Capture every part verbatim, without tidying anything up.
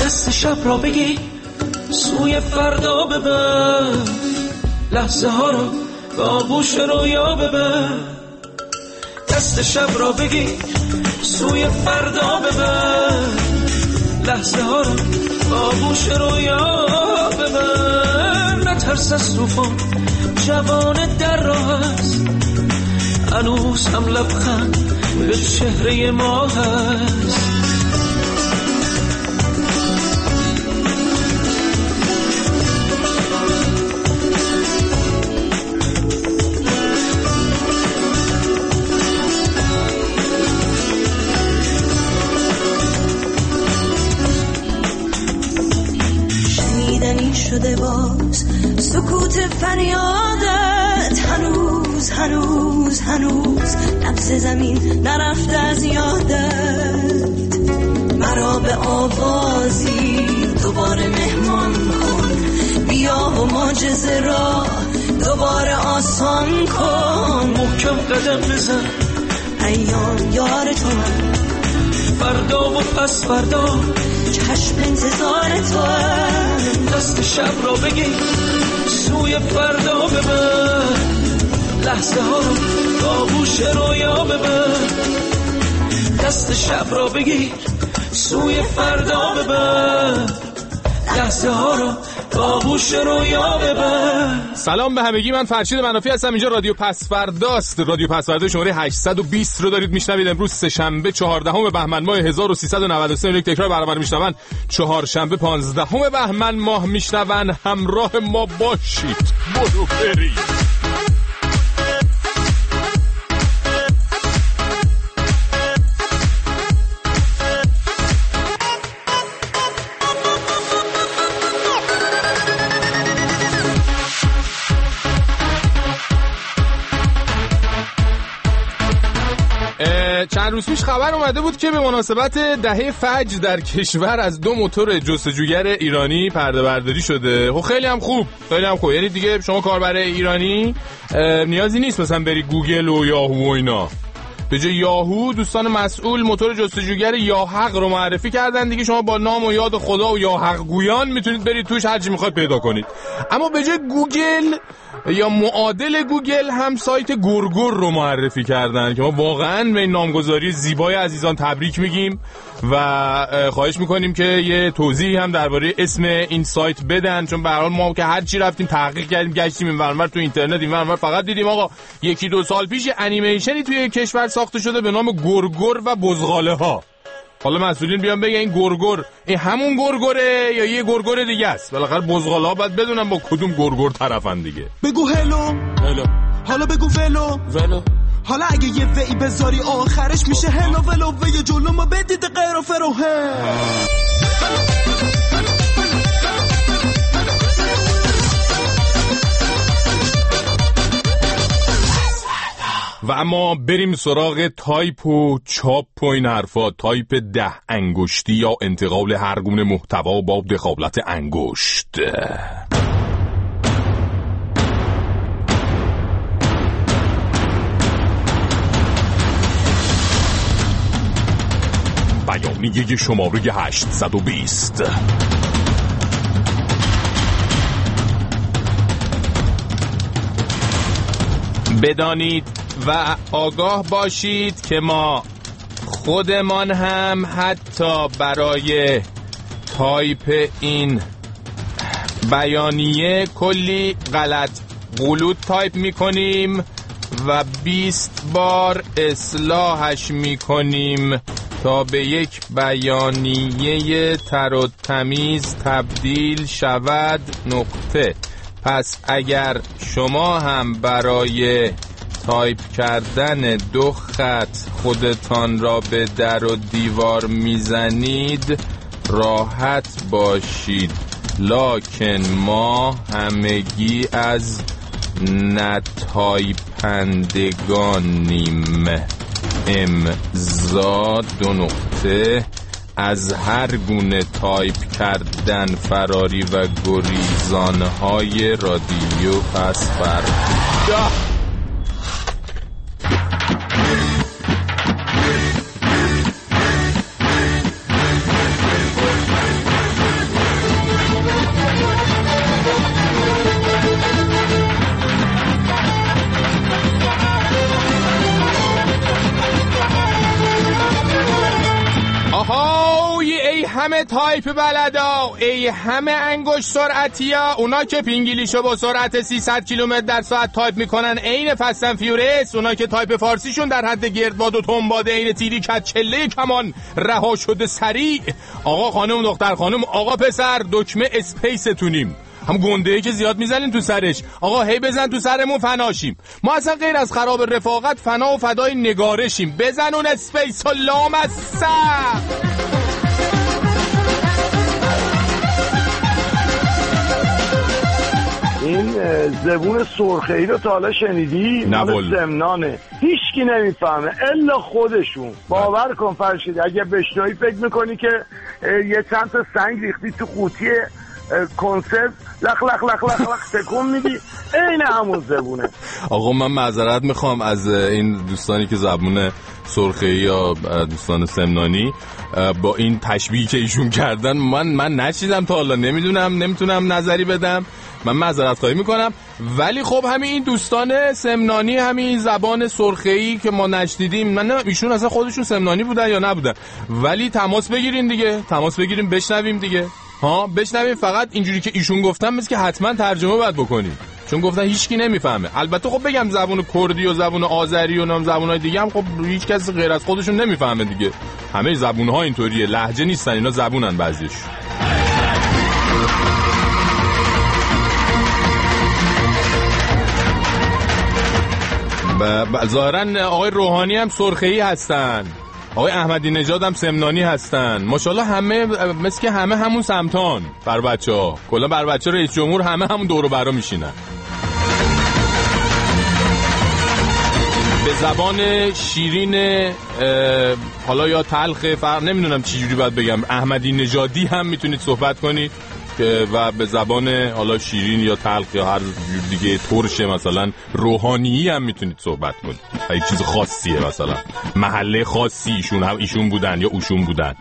دست شب را بگی سوی فردا ببر، لحظه ها رو به آغوش رویا ببر. دست شب را بگی سوی فردا ببر، لحظه ها رو به آغوش رویا ببر. نترس از طوفان، جوان در راه است، هنوز هم لبخند به چهره ما هست. شنیدنی شده باز سکوت فریادت، هنوز هنوز هنوز نبض زمین نرفته از یادت. مرا به آوازی دوباره مهمان کن، بیا و معجزه را دوباره آسان کن. محکم قدم بزن، ایام یار تو من، فردا و پس فردا چشم انتظار تو هم. دست شب را بگی سوی فردا ببر، لحظه ها رو به آغوش رویا ببر. دست شب را بگیر سوی فردا ببر، لحظه ها رو به آغوش رویا ببر. سلام به همگی، من فرشید منافی هستم. اینجا رادیو پس فرداست. رادیو پس فردا شماره هشتصد و بیست رو دارید میشنوید. امروز سه شنبه چهاردهم بهمن ماه هزار و سیصد و نود و سه. یک تکرار برابر میشنون چهارشنبه پانزدهم بهمن ماه میشنون. همراه ما باشید. برو برید. چند روز پیش خبر اومده بود که به مناسبت دهه فجر در کشور از دو موتور جستجوگر ایرانی پرده برداری شده. خب خیلی هم خوب، خیلی هم خوب. یعنی دیگه شما کاربر ایرانی نیازی نیست مثلا بری گوگل و یاهو و اینا. به جای یاهو دوستان مسئول موتور جستجوگر یاحق رو معرفی کردن. دیگه شما با نام و یاد خدا و یاحق گویان میتونید برید توش هر چی میخواد پیدا کنید. اما به جای گوگل یا معادل گوگل هم سایت گورگور رو معرفی کردن که ما واقعا به این نامگذاری زیبای عزیزان تبریک میگیم و خواهش میکنیم که یه توضیح هم درباره اسم این سایت بدن، چون به هر حال ما که هر چی رفتیم تحقیق کردیم گشتیم این ورانور تو اینترنت این ورانور فقط دیدیم آقا یکی دو سال پیش انیمیشنی توی کشور ساخته شده به نام گورگور و بزغاله ها. حالا مسئولین بیان بگن این گورگور این همون گورگوره یا یه گورگور دیگه است. بالاخره بزغاله ها باید بدونن با کدوم گورگور طرفن دیگه. بگو هلو هلو، حالا بگو ولو ولو. حالا اگه یه وی بذاری آخرش میشه هلو ولو و یه جلو ما بدید غیر و فروه. و اما بریم سراغ تایپ و چاپ و این حرفا. تایپ ده انگشتی یا انتقال هر گونه محتوا با دخالت انگشت. بیانیه شماره هشتصد و بیست. بدانید و آگاه باشید که ما خودمان هم حتی برای تایپ این بیانیه کلی غلط غلط تایپ میکنیم و بیست بار اصلاحش میکنیم تا به یک بیانیه تر و تمیز تبدیل شود. نقطه. پس اگر شما هم برای تایپ کردن دو خط خودتان را به در و دیوار میزنید راحت باشید، لکن ما همگی از نتایپندگانیم. امضا. دو نقطه. از هر گونه تایپ کردن فراری و گریزانهای رادیو پس فردا. آهای ای همه تایپ بلدا، ای همه انگشت سرعتیا، اونا که پینگلیشو با سرعت سیصد کیلومتر در ساعت تایپ میکنن عین فست اند فیوریس، اونا که تایپ فارسیشون در حد گردباد و تنباد عین تیری کچله کمان رها شده سریع. آقا خانم دختر خانم آقا پسر دکمه اسپیستونیم، هم گنده‌ای که زیاد میزنین تو سرش. آقا هی بزن تو سرمون فناشیم. ما اصلا غیر از خراب رفاقت فنا و فدای نگارشیم. بزن اون اسپیس و لامصب. این زبون سرخه‌ای رو تا حالا شنیدی؟ مال سمنانه، هیچکی نمیفهمه الا خودشون. باور کن فرشید اگه بشنوی فکر میکنی که یه چند تا سنگ ریختی تو قوطی کنسرت لخ لخ لخ لخ لخ تکون میدی، عین همون زبونه. آقا من معذرت میخوام از این دوستانی که زبون سرخه‌ای یا دوستان سمنانی با این تشبیهی که ایشون کردن من من نشیدم تا حالا، نمیدونم نمیتونم نظری بدم، من معذرت خواهی میکنم. ولی خب همین این دوستان سمنانی همین زبان سرخه‌ای که ما نشنیدیم، من ایشون اصلا خودشون سمنانی بودن یا نبودن، ولی تماس بگیرین دیگه، تماس بگیریم بشنویم دیگه. ها بشنویم. فقط اینجوری که ایشون گفتن مثل که حتما ترجمه باید بکنیم، چون گفتن هیچکی نمیفهمه. البته خب بگم زبان کردی و زبان آذری و نام زبان‌های دیگه هم خب هیچ کس غیر از خودشون نمیفهمه دیگه. همه زبون‌ها اینطوریه، لهجه نیستن اینا، زبونن بعضیش. ب... ظاهرا آقای روحانی هم سرخه‌ای هستن، آقای احمدی نژاد هم سمنانی هستن. ماشاءالله همه مثل که همه همون سمتان بر بچه‌ها، کلا بر بچه رئیس جمهور همه همون دور و برا میشینن. به زبان شیرین حالا یا تلخ فرق نمیدونم چی جوری باید بگم، احمدی نژادی هم میتونید صحبت کنید و به زبان حالا شیرین یا تلخ یا هر دیگه ترش مثلا روحانی هم میتونید صحبت کنید. یک چیز خاصیه، مثلا محله خاصی ایشون هم ایشون بودن یا اوشون بودن.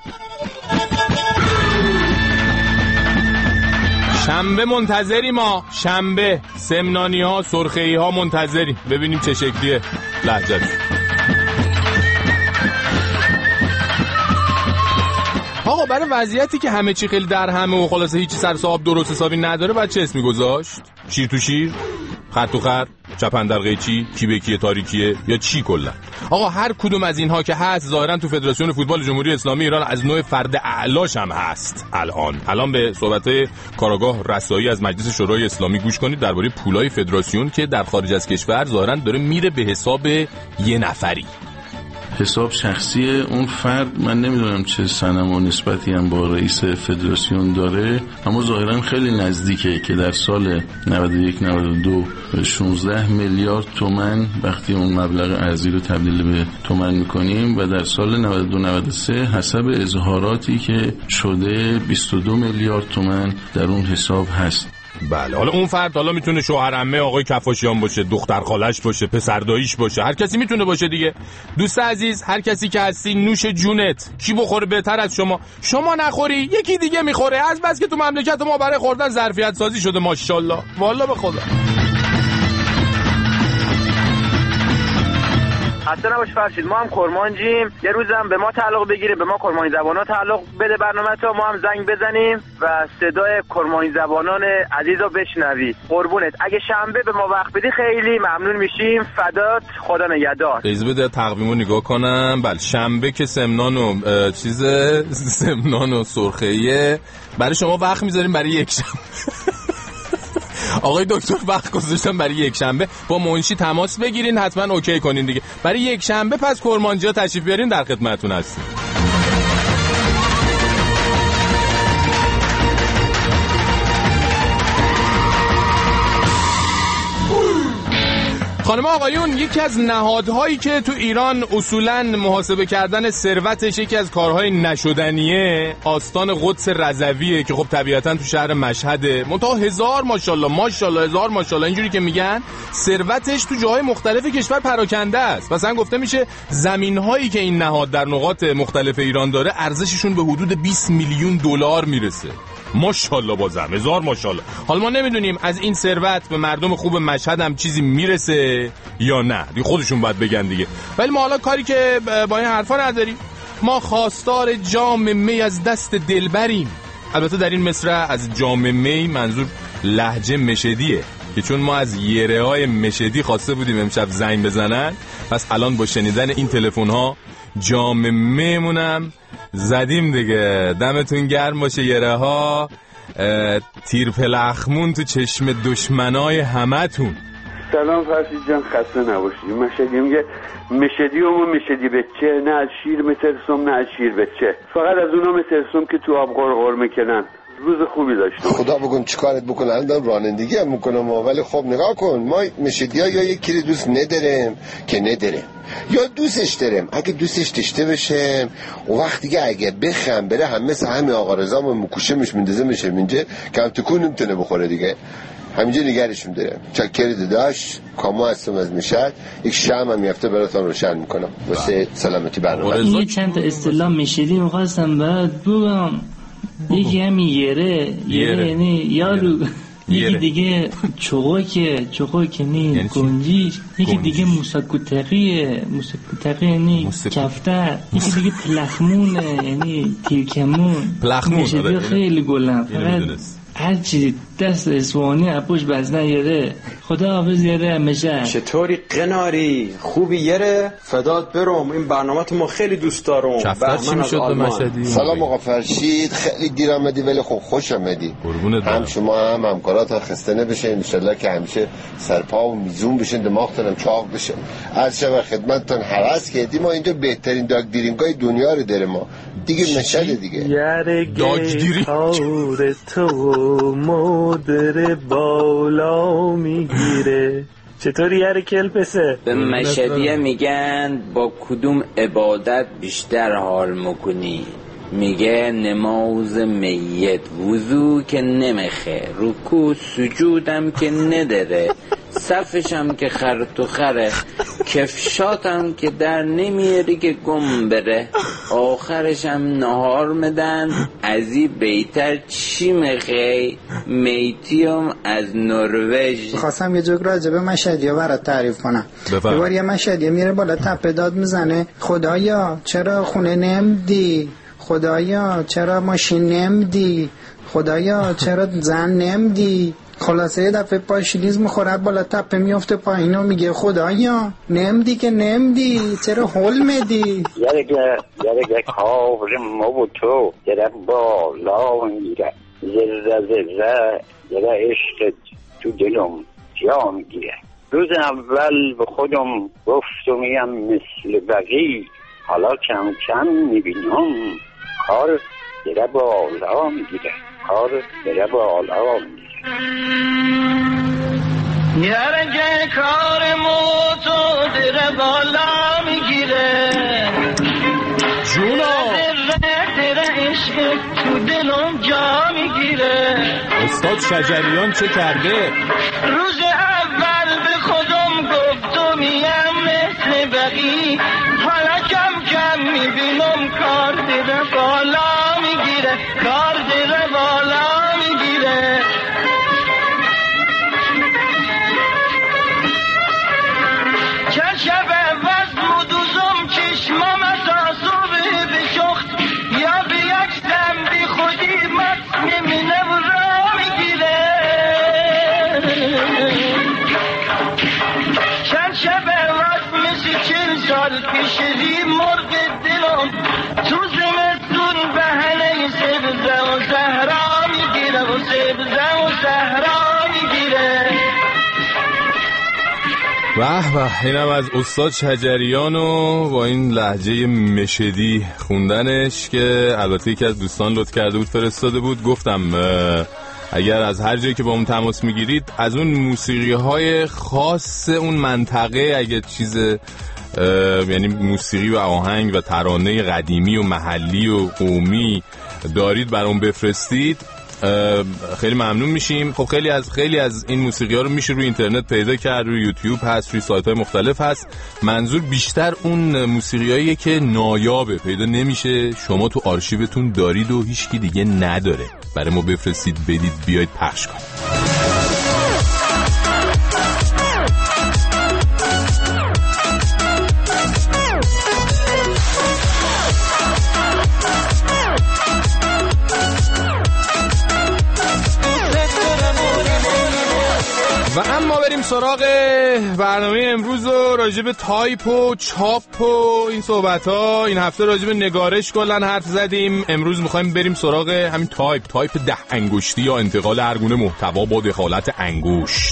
شنبه منتظری ما، شنبه سمنانی ها سرخه‌ای ها منتظری، ببینیم چه شکلیه لهجه. آقا برای وضعیتی که همه چی خیلی در همه و خلاصه هیچ سر صاحب درست حسابی نداره باید چه اسمی گذاشت؟ شیر تو شیر، خر تو خر، چپن در قیچی، کی به کیه تاریکیه یا چی کلا؟ آقا هر کدوم از اینها که هست ظاهرا تو فدراسیون فوتبال جمهوری اسلامی ایران از نوع فرد اعلاش هم هست. الان الان به صحبت کاراگاه رسایی از مجلس شورای اسلامی گوش کنید درباره پولای فدراسیون که در خارج از کشور ظاهرا داره میره به حساب یه نفری. حساب شخصی اون فرد، من نمیدونم چه صنم و نسبتی هم با رئیس فدراسیون داره، اما ظاهرا خیلی نزدیکه که در سال نود و یک نود و دو شانزده میلیارد تومان وقتی اون مبلغ ارزی رو تبدیل به تومان میکنیم و در سال نود و دو نود و سه حسب اظهاراتی که شده بیست و دو میلیارد تومان در اون حساب هست. بله حالا اون فرد حالا میتونه شوهر عمه آقای کفاشیان باشه، دختر خالش باشه، پسر داییش باشه، هر کسی میتونه باشه دیگه. دوست عزیز هر کسی که هستی نوش جونت، کی بخوره بهتر از شما؟ شما نخوری یکی دیگه میخوره، از بس که تو مملکت ما برای خوردن ظرفیت سازی شده ماشاءالله. والله به خدا. خسته نباش فرشید، ما هم کرمانجیم، یه روزم به ما تعلق بگیره، به ما کرمانی زبانا تعلق بده برنامه تا ما هم زنگ بزنیم و صدای کرمانی زبانان عزیزو بشنوی. قربونت، اگه شنبه به ما وقت بدی خیلی ممنون میشیم. فدات، خدا نگهدار. اجازه بده تقویمو نگاه کنم. بله شنبه که سمنان و چیز سمنان و سرخه‌ایه، برای شما وقت میذاریم برای یک شنبه. آقای دکتر وقت گذاشتن برای یک شنبه، با منشی تماس بگیرین حتما اوکی کنین دیگه. برای یک شنبه پس کرمانجی‌ها تشریف بیارین، در خدمتتون هستیم. خانم آقایون، یکی از نهادهایی که تو ایران اصولاً محاسبه کردن ثروتش یکی از کارهای نشدنیه، آستان قدس رضویه که خب طبیعتاً تو شهر مشهده. منتها هزار ماشاءالله ماشاءالله هزار ماشاءالله اینجوری که میگن ثروتش تو جاهای مختلف کشور پراکنده است. مثلا گفته میشه زمین‌هایی که این نهاد در نقاط مختلف ایران داره ارزششون به حدود بیست میلیون دلار میرسه. ماشاءالله، بازم هزار ماشاءالله. حالا ما نمیدونیم از این ثروت به مردم خوب مشهد هم چیزی میرسه یا نه، دیگه خودشون باید بگن دیگه. ولی ما حالا کاری که با این حرفا نداریم. ما خواستار جام می از دست دلبریم. البته در این مصرع از جام می منظور لهجه مشدیه که چون ما از یره های مشدی خواسته بودیم امشب زنگ بزنن، پس الان با شنیدن این تلفن ها جام میمونم زدیم دیگه. دمتون گرم باشه یره ها، تیر پلخمون تو چشم دشمنای همتون. سلام فرشید جان، خسته نباشی. مشهدی میگه مشهدی و مشهدی به چه، نه از شیر مترسم نه از شیر به چه، فقط از اونا مترسم که تو آب غرغر میکنن. روز خوبی داشتم. خدا بگم چیکارت بکنم، الان رانندگی هم میکنم، ولی خب نگاه کن، ما مشهدی ها یا یکی رو دوست نداریم که نداریم یا دوستش داریم. اگه دوستش داشته بشم و وقتی که اگه بخم بره هم مثل همین آقا رضا ما مکوشه مش مندازه میشه اینجا کم تکون نمیتونه بخوره دیگه، همینجا نگرشون دارم. چکری داداش کاما هستم از مشهد، یک شمع هم یفته براتون روشن میکنم واسه سلامتی برنامه. این چند تا اصطلاح مشهدی میخواستم بعد بگم. یکی همین یره یره یعنی یارو، یکی دیگه چوغاکه چوغاکه نی گنجیش، یکی دیگه موسکوتقیه موسکوتقی یعنی کفتر، یکی دیگه پلخمونه یعنی تیرکمون. مشهدی خیلی گلم، فقط هرچی دست اسوانی اپوش بزنه یره. خدا حافظ یره همیشه. چطوری قناری؟ خوبی یره؟ فدات برم، این برنامه تو ما خیلی دوست دارم. چفتر چی میشد به مشهدی؟ سلام آقا فرشید، خیلی دیر آمدی ولی خب خوش آمدی. هم شما هم همکارات ها خسته نبشین انشالله که همیشه سرپا و میزون بشین، دماغتون هم چاق بشه. از شب خدمتتون هراس کردیم، ما اینجا بهترین داگ دیرینگای دنیا رو داره، ما دیگه مشهد دیگه. داگ دیرینگ تو مادر بالا میگیره. چطوری یاره کلپسه؟ به مشهدیه میگن با کدوم عبادت بیشتر حال میکنی؟ میگه نماز میت، وضو که نمیخه، رکوع سجودم که نداره، صفشم که خر تو خره، کفشاتم که در نمیاری که گم بره، آخرشم نهار میدن، ازی بیتر چی میخوای؟ میتیم از نروژ. خواستم یه جوک راجبه مشهدیه برات تعریف کنم. یه بار یه مشهدیه میره بالا تپه داد میزنه خدایا چرا خونه نمیدی، خدایا چرا ماشین نمیدی، خدایا چرا زن نمیدی. خلاصه یه دفعه پاشیلیز میخوره بالا تپه میفته پایین و میگه خدایا نمیدی که نمیدی، چرا هول میدی. یرگه یرگه کابر ما و تو یره بالا میگیره، زره زره یره عشق تو دلم جا میگیره. روز اول به خودم گفتمیم مثل بقی، حالا کم کم میبینم کار دره بالا میگیره، کار دره بالا میگیره. یرگه کار موتو دره بالا میگیره، جونا دره عشق تو دلم جا میگیره. استاد شجریان چه کرده؟ روز اول به خودم گفتمیم مثل بقی، حالا کم کم میبینم کار دره بالا میگیره، کار دره بالا میگیره. چه شب وزم و دوزم چشمام تاسوبه بشخت، یا به یک دم بی خودی مست نمینه و را میگیره. چند شب وزم مثل چل سال پیش ری مرغ دلم، تو زمستون بهنه سبزه و زهرا میگیره و سبزه و زهرا میگیره. به به، اینم از استاد شجریان و با این لهجه مشهدی خوندنش که البته یکی از دوستان لطف کرده بود فرستاده بود. گفتم اگر از هر جایی که با اون تماس میگیرید از اون موسیقی های خاص اون منطقه، اگه چیز یعنی موسیقی و آهنگ و ترانه قدیمی و محلی و قومی دارید برام بفرستید خیلی ممنون میشیم. خب خیلی از خیلی از این موسیقی ها رو میشه روی اینترنت پیدا کرد، روی یوتیوب هست، روی سایت های مختلف هست. منظور بیشتر اون موسیقی هاییه که نایابه، پیدا نمیشه، شما تو آرشیوتون دارید و هیچکی دیگه نداره. برای ما بفرستید، بدید، بیاید پخش کنید. بریم سراغ برنامه امروز و راجب تایپ و چاپ و این صحبت ها. این هفته راجب نگارش کلن حرف زدیم. امروز میخوایم بریم سراغ همین تایپ تایپ ده انگشتی یا انتقال هر گونه محتوا با دخالت انگشت.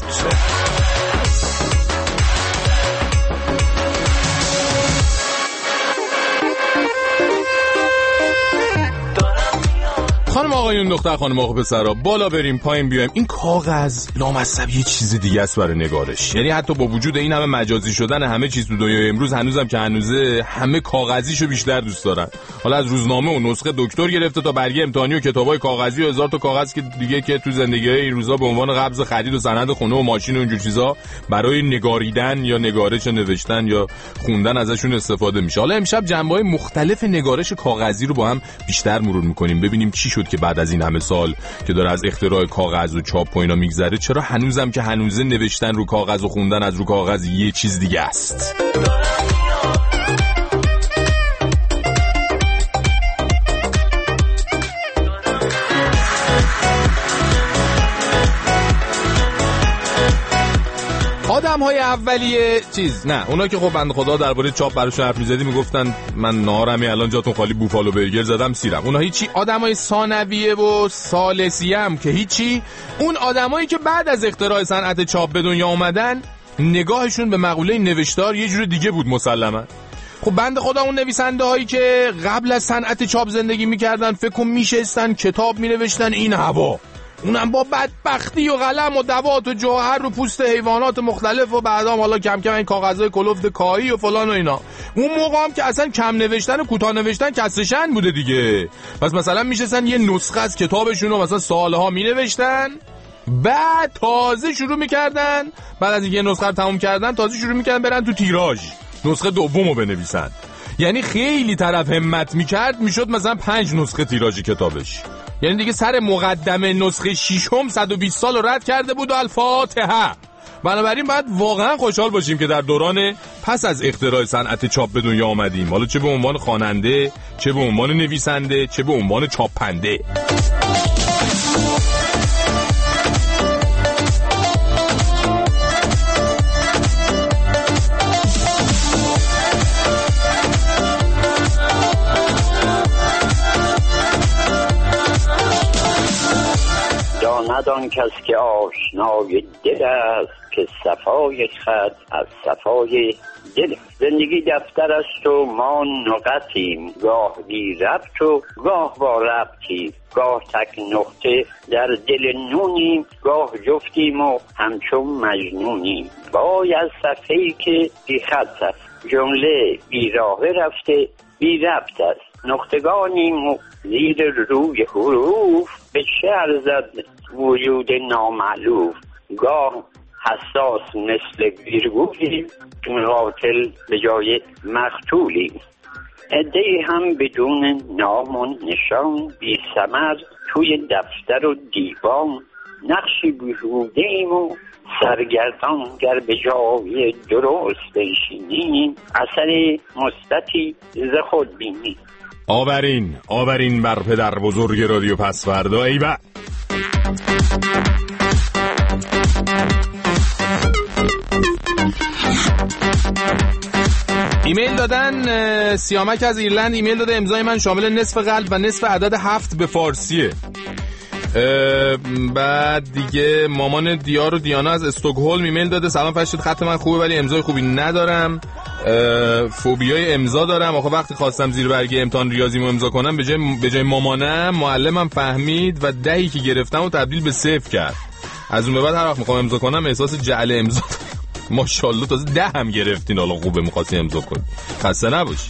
خانم آقایون، دختر خانم آقا پسرا، بالا بریم پایین بیایم. این کاغذ لامصب یه چیز دیگه است برای نگارش. یعنی حتی با وجود این همه مجازی شدن همه چیز تو دنیای امروز، هنوزم که هنوزه همه کاغذیشو بیشتر دوست دارن. حالا از روزنامه و نسخه دکتر گرفته تا برگه امتحانی و کتابای کاغذی و هزار تا کاغذ که دیگه که تو زندگی‌های این روزا به عنوان قبض خرید و سند خونه و ماشین و اینجور چیزا برای نگاریدن یا نگارش نوشتن یا خوندن ازشون استفاده میشه. حالا امشب جنبه‌های مختلف نگارش کاغذی رو با هم بیشتر مرور می‌کنیم، ببینیم چی شد که بعد از این همه سال که داره از اختراع کاغذ و چاپ و اینا میگذره، چرا هنوزم که هنوزه نوشتن رو کاغذ و خوندن از رو کاغذ یه چیز دیگه است. آدم‌های اولیه چیز نه، اونا که خب بنده خدا درباره چاپ براشون حرف می‌زدی میگفتن من ناهارمی الان جاتون خالی بوفالو برگر زدم سیرم. اونا هیچی. آدمای ثانویه و ثالثیه هم که هیچی. اون آدمایی که بعد از اختراع صنعت چاپ به دنیا اومدن، نگاهشون به مقوله نوشتار یه جور دیگه بود مسلماً. خب بنده خدا اون نویسنده هایی که قبل از صنعت چاپ زندگی می‌کردن، فکر کنم میشستن کتاب می‌نوشتن این هوا، اونم با بدبختی و قلم و دوات و جوهر و پوست حیوانات مختلف و بعدام حالا کم کم این کاغذهای کلفت کاهی و فلان و اینا. اون موقع هم که اصلا کم نوشتن و کوتاه نوشتن کسرشن بوده دیگه. پس مثلا میشستن یه نسخه از کتابشون رو مثلا سالها مینوشتن، بعد تازه شروع میکردن، بعد از اینکه نسخه رو تموم کردن تازه شروع میکردن برن تو تیراژ نسخه دومو بنویسن. یعنی خیلی طرف همت میکرد میشد مثلا پنج نسخه تیراژ کتابش. یعنی دیگه سر مقدمه نسخه ششم صد و بیست سال رد کرده بود و الفاتحه. بنابراین باید واقعا خوشحال باشیم که در دوران پس از اختراع صنعت چاپ به دنیا آمدیم، حالا چه به عنوان خواننده، چه به عنوان نویسنده، چه به عنوان چاپنده. ندان کس که آشنای دل است، که صفای خط از صفای دل. زندگی دفتر است و ما نقطیم، گاه بی ربط و گاه با ربطیم، گاه تک نقطه در دل نونیم، گاه جفتیم و همچون مجنونیم. وای از صفحه‌ای که بی خط است، جمله بی راه رفته بی ربط است. نقطگانیم و زیر روی حروف، به چه ارزد وجود نامعلوف. گاه حساس مثل ویرگولیم، قاتل به جای مقتولیم. عده‌ای هم بدون نام و نشان، بی ثمر توی دفتر و دیوان. نقشی بیهوده‌ایم و سرگردان، گر به جای درست بنشینیم، اثر مثبتی ز خود بینیم. آورین آورین بر پدر بزرگ رادیو پسوردا. ای با ایمیل دادن، سیامک از ایرلند ایمیل داده، امضای من شامل نصف قلب و نصف عدد هفت به فارسیه. بعد دیگه مامان دیار و دیانا از استکهلم ایمیل داده، سلام فرشید، خط من خوبه ولی امضای خوبی ندارم، فوبیای امضا دارم. آخه وقتی خواستم زیر برگه امتحان ریاضیمو امضا کنم، به جای به جای مامانم معلمم فهمید و دهی که گرفتم و تبدیل به صفر کرد. از اون به بعد هر وقت میخوام امضا کنم احساس جعل امضا دارم. ماشاءالله تازه ده هم گرفتین، حالا خوبه می‌خواستی امضا کنی. خسته نباشی.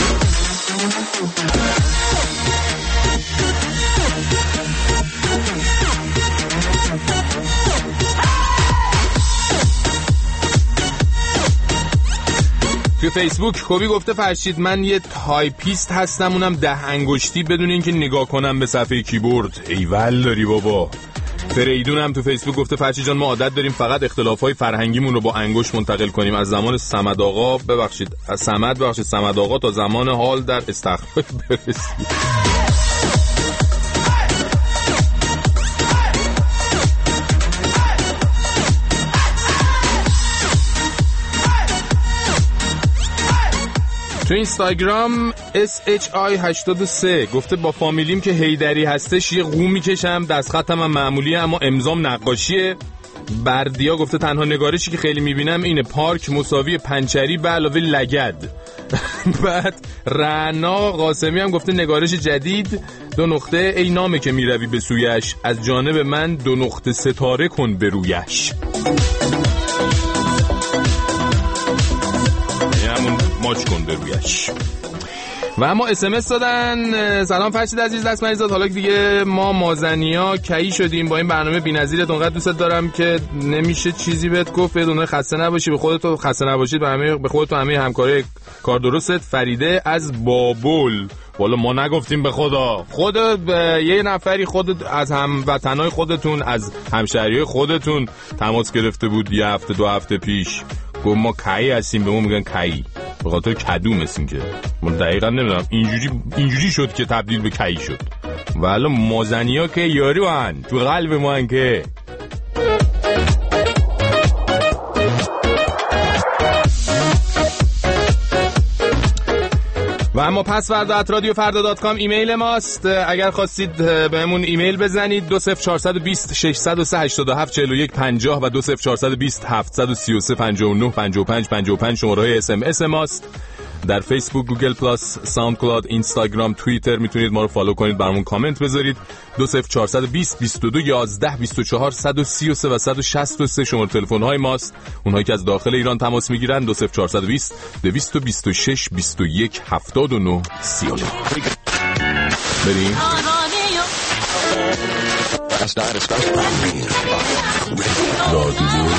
تو فیسبوک کوبی گفته فرشید من یه تایپیست هستم، اونم ده انگشتی بدون اینکه نگاه کنم به صفحه کیبورد. ایول داری بابا. فریدون هم تو فیسبوک گفته فرشید جان ما عادت داریم فقط اختلافای فرهنگیمون رو با انگشت منتقل کنیم، از زمان صمد آقا ببخشید از صمد ببخشید صمد آقا تا زمان حال در استخر برسیم. تو اینستاگرام اس اچ آی هشتاد و سه گفته با فامیلیم که هیدری هستش یه قو میکشم، دست خطم هم معمولیه اما امضام نقاشیه. بردیا گفته تنها نگارشی که خیلی میبینم اینه پارک مساوی پنچری به علاوه لگد. بعد رعنا قاسمی هم گفته نگارش جدید دو نقطه ای نامه که میروی به سویش، از جانب من دو نقطه ستاره کن به رویش. همون ماچ کن به رویش. و اما اس ام اس دادن. سلام فرشید عزیز، دست مریضات، حالا دیگه ما مازنیا کی شدیم با این برنامه بی‌نظیرت، اونقدر دوست دارم که نمیشه چیزی بهت گفت. یه دونه خسته نباشی، به خودت خسته نباشید، به همه به خودت و همه همکارای کار درستت. فریده از بابل. والا ما نگفتیم به خدا، خودت یه نفری خودت از هموطنای خودتون از همشهریای خودتون تماس گرفته بود یه هفته دو هفته پیش، گفت ما کی هستیم، به ما میگن کی، به خاطر کدو مثل که من دقیقا نمیدونم اینجوری اینجوری شد که تبدیل به کی شد. والا مازنیا که یاری وان تو قلب ما ان که و اما پسورد ات رادیو فردا دات کام ایمیل ماست. اگر خواستید بهمون ایمیل بزنید دو صفر چهار دو صفر شش صفر سه هشت هفت چهار یک پنجاه و دو صفر چهار دو صفر هفت سه سه پنجاه و نه پنجاه و پنج پنجاه و پنج شماره های اس ام اس ماست. در فیسبوک، گوگل پلاس، ساوند کلاود، اینستاگرام، توییتر میتونید ما رو فالو کنید، برامون کامنت بذارید. دو صفر چهار دو صفر بیست بیست و دو یازده بیست و چهار صد و سی و سه و صد و شصت و سه شماره تلفن های ماست. اونهایی که از داخل ایران تماس میگیرن دو صفر چهار دو صفر دویست و بیست و شش بیست و یک هفتاد و نه سی و نه. بریم رادیو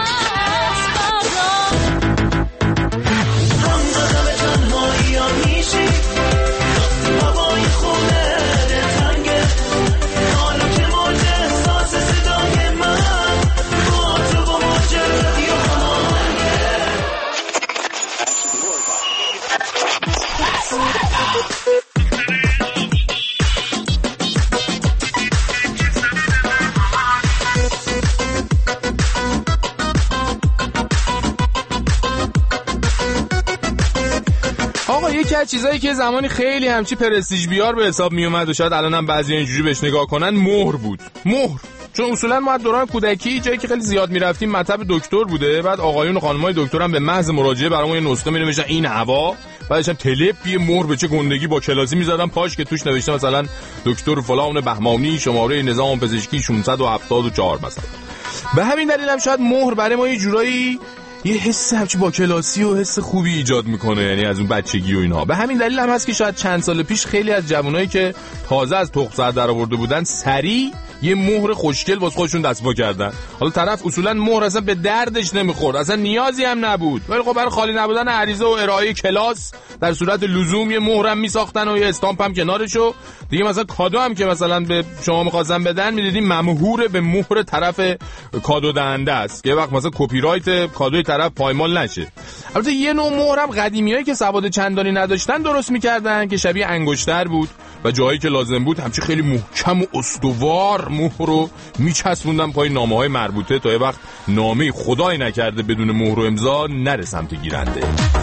یکی از چیزایی که زمانی خیلی همچی پرستیژ بیار به حساب می اومد و شاید الانم بعضی اینجوری بهش نگاه کنن، مهر بود. مهر چون اصولا ما دوران کودکی جایی که خیلی زیاد میرفتیم مطب دکتر بوده، بعد آقایون و خانمای دکترم به محض مراجعه برامون یه نسخه می‌نوشتن این هوا، بعدش هم تلپ یه مهر به چه گندگی با کلاسی می‌زدن پاش که توش نوشته مثلا دکتر فلان بهمانی شماره نظام پزشکی ششصد و هفتاد و چهار مثلا. به همین دلیل هم شاید مهر برای ما یه جورایی یه حس همچی با کلاسی و حس خوبی ایجاد میکنه، یعنی از اون بچگی و اینها. به همین دلیل هم هست که شاید چند سال پیش خیلی از جوانایی که تازه از تخم سر در آورده بودن سریع یه مهر خوشگل واسه خودشون دست پا کردن. حالا طرف اصولا مهر اصلا به دردش نمیخورد، اصلا نیازی هم نبود، ولی خب برای خالی نبودن عریضه و ارائه کلاس در صورت لزوم یه مهرم میساختن و یه استامپ هم کنارشو دیگه. مثلا کادو هم که مثلا به شما می‌خواستن بدن می‌دیدین ممهور به مهر طرف کادو دهنده است، یه وقت مثلا کپی رایت کادوی طرف پایمال نشه. البته یه نوع مهرم قدیمیایی که سواد چندانی نداشتن درست می‌کردن که شبیه انگشتر بود و جایی که لازم بود همچی خیلی محکم و استوار مهر رو میچسبوندن پای نامه‌های مربوطه تا یه وقت نامه خدای نکرده بدون مهر و امضا نره سمت گیرنده.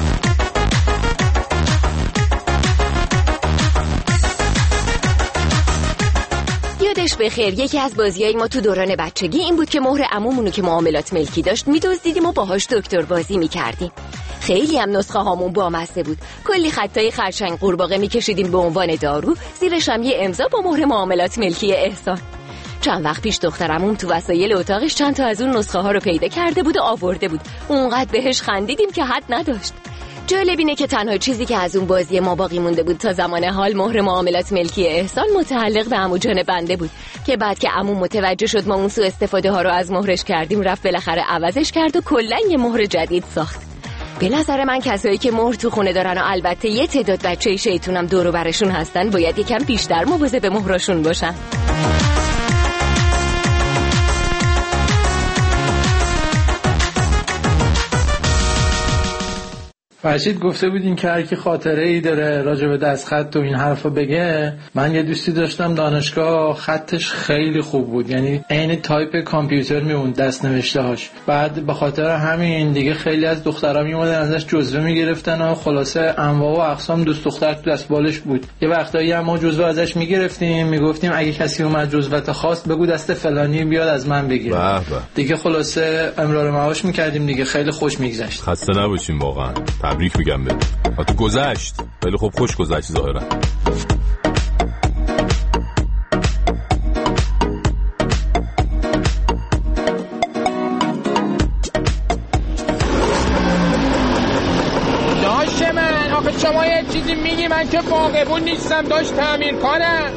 یادش بخیر یکی از بازیای ما تو دوران بچگی این بود که مهر عمومونو که معاملات ملکی داشت میدزدیدیم و باهاش دکتر بازی میکردیم. خیلی هم نسخه هامون بامزه بود، کلی خطای خرچنگ قورباغه میکشیدیم به عنوان دارو، زیرش هم یه امضا با مهر معاملات ملکی احسان. چند وقت پیش دخترمون تو وسایل اتاقش چند تا از اون نسخه ها رو پیدا کرده بود و آورده بود، اونقدر بهش خندیدیم که حد نداشت. جالب اینه که تنها چیزی که از اون بازی ما باقی مونده بود تا زمان حال مهر معاملات ملکی احسان متعلق به عمو جان بنده بود که بعد که عمو متوجه شد ما اون سوء استفاده ها رو از مهرش کردیم رفت بالاخره عوضش کرد و کلا یه مهر جدید ساخت. به نظر من کسایی که مهر تو خونه دارن و البته یه تعداد بچه شیطونم دور و برشون هستن باید یکم بیشتر مواظب مهرشون باشن. فرشید گفته بودین که هر کی خاطره ای داره راجع به دستخط و این حرفا بگه. من یه دوستی داشتم دانشگاه، خطش خیلی خوب بود، یعنی عین تایپ کامپیوتر میموند دست نوشته هاش. بعد به خاطر همین دیگه خیلی از دخترا میومدن ازش جزوه میگرفتن و خلاصه انواع و اقسام دوست دختر تو دستبالش بود. یه وقتایی هم ما جزوه ازش میگرفتیم، میگفتیم اگه کسی اومد جزوه خواست بگو دست فلانی بیاد از من بگیره. دیگه خلاصه امرار معاش میکردیم دیگه، خیلی خوش میگذشت. خسته نباشیم واقعا. تبریک میگم بهت. تو گذشت ولی خب خوش گذشت ظاهرا. داشت من آخه شما یه چیزی میگی من که باغبون نیستم، داشت تعمیر کنم.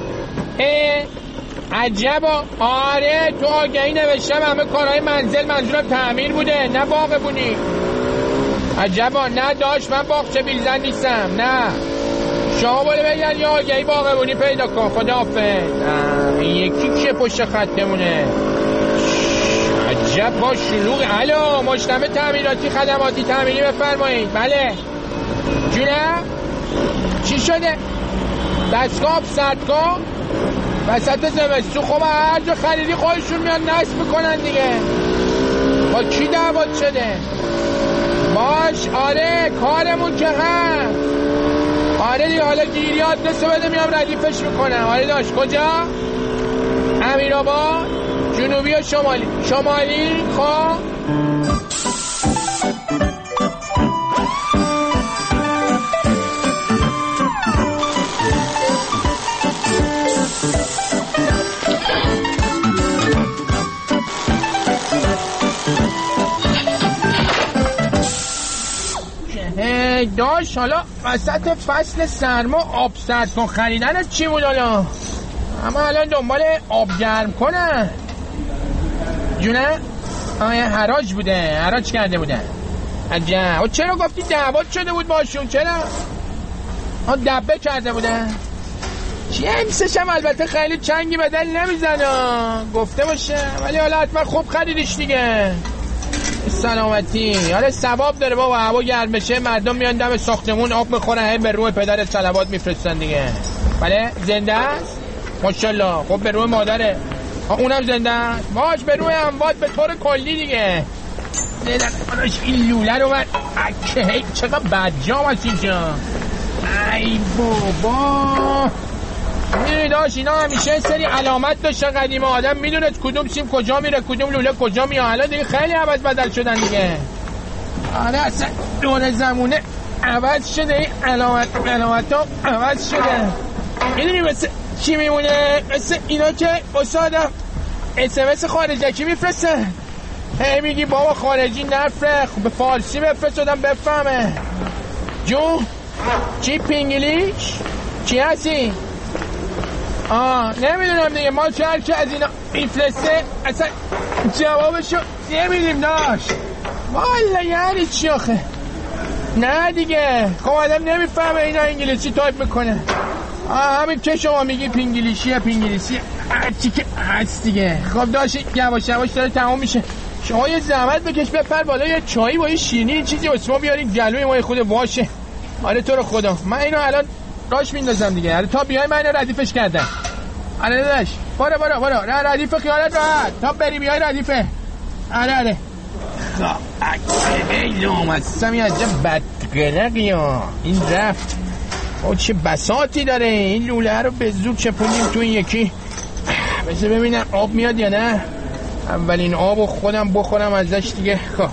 عجبا. آره تو آگهی نوشتم همه کارهای منزل منظورم تعمیر بوده نه باغبونی. عجبا. نه داشت من باغچه بیلزن نیستم. نه شما بوله بگن یا آگهی باغبونی پیدا کن. خدا حافظ. این یکی که پشت خطمونه. عجب با شلوغ. الو مجتمع تعمیراتی خدماتی تعمیری بفرمایید. بله جونه چی شده؟ دستگاه سردگاه وسط زمستون. خب هر جا خریدی خودشون میان نصب میکنن دیگه. با کی دعوت شده؟ باش آره کارمون که هم. آره دیگه حالا گیری آدرسو بده میام ردیفش میکنم. آره داشت کجا؟ امیرآباد جنوبی و شمالی. شمالی خب داشت حالا وسط فصل سرما آب سردکن خریدن چی بود حالا؟ اما الان دنبال آب گرم کنه جونه؟ آیا حراج بوده، حراج کرده بوده. عجب. و چرا گفتی دعوت شده بود باشون؟ چرا؟ آن دبه کرده بودن. چی امسش هم البته خیلی چنگی بدل نمیزنه گفته باشه، ولی حالا حتما خوب خریدش دیگه. سلامتی. حالا ثواب داره بابا، هوا گرم بشه مردم میان دم ساختمون آب میخورن، هم به روی پدر صلوات میفرستن دیگه. بله زنده است ماشاءالله. خب به روی مادره اونم زنده است. باش به روی اموات به طور کلی دیگه. این لوله رو من اکه چقدر بدجام هست اینجا. ای بابا میدونی داشت اینا همیشه سری علامت داشته قدیم، آدم میدونه کدوم سیم کجا میره کدوم لوله کجا میاد. حالا دیگه خیلی عوض بدل شدن دیگه. آره اصلا دور زمونه عوض شده، این علامت علامت ها عوض شده. میدونی مثل چی میمونه؟ مثل اینا که استادم اس ام اس خارجکی میفرسته، هی میگی بابا خارجی نفرخ به فارسی بفرستادم بفهمه. جون چی پینگلیش چی هستی؟ آه نمیدونم دیگه، ما چهر که از اینا میفرسته اصلا جوابشو نمیدیم داشت. والا یعنی چی آخه؟ نه دیگه خب آدم نمیفهمه اینا انگلیسی تایپ میکنه. آه همین که شما میگی پینگلیشیه پینگلیسی هرچی که هست دیگه. خب داشت یواش یواش داره تمام میشه. شما یه زحمت بکش بپر بالا یه چایی با یه شیرینی چیزی واسه ما بیارین گلوی ما خود واشه. آره تو رو خدا من اینو الان راش میندازم دیگه. آره تا بیای من ردیفش کردم. آره داداش برو برو برو نه ردیف خیالت راحت تا بری بیای ردیفه. آره آره خب ای لامصم یه عجب بدقلقی ها این رفت. او چه بساطی داره این لوله رو به زور چپونیم تو این یکی. بذار ببینم آب میاد یا نه. اولین آبو خودم بخورم ازش دیگه. خب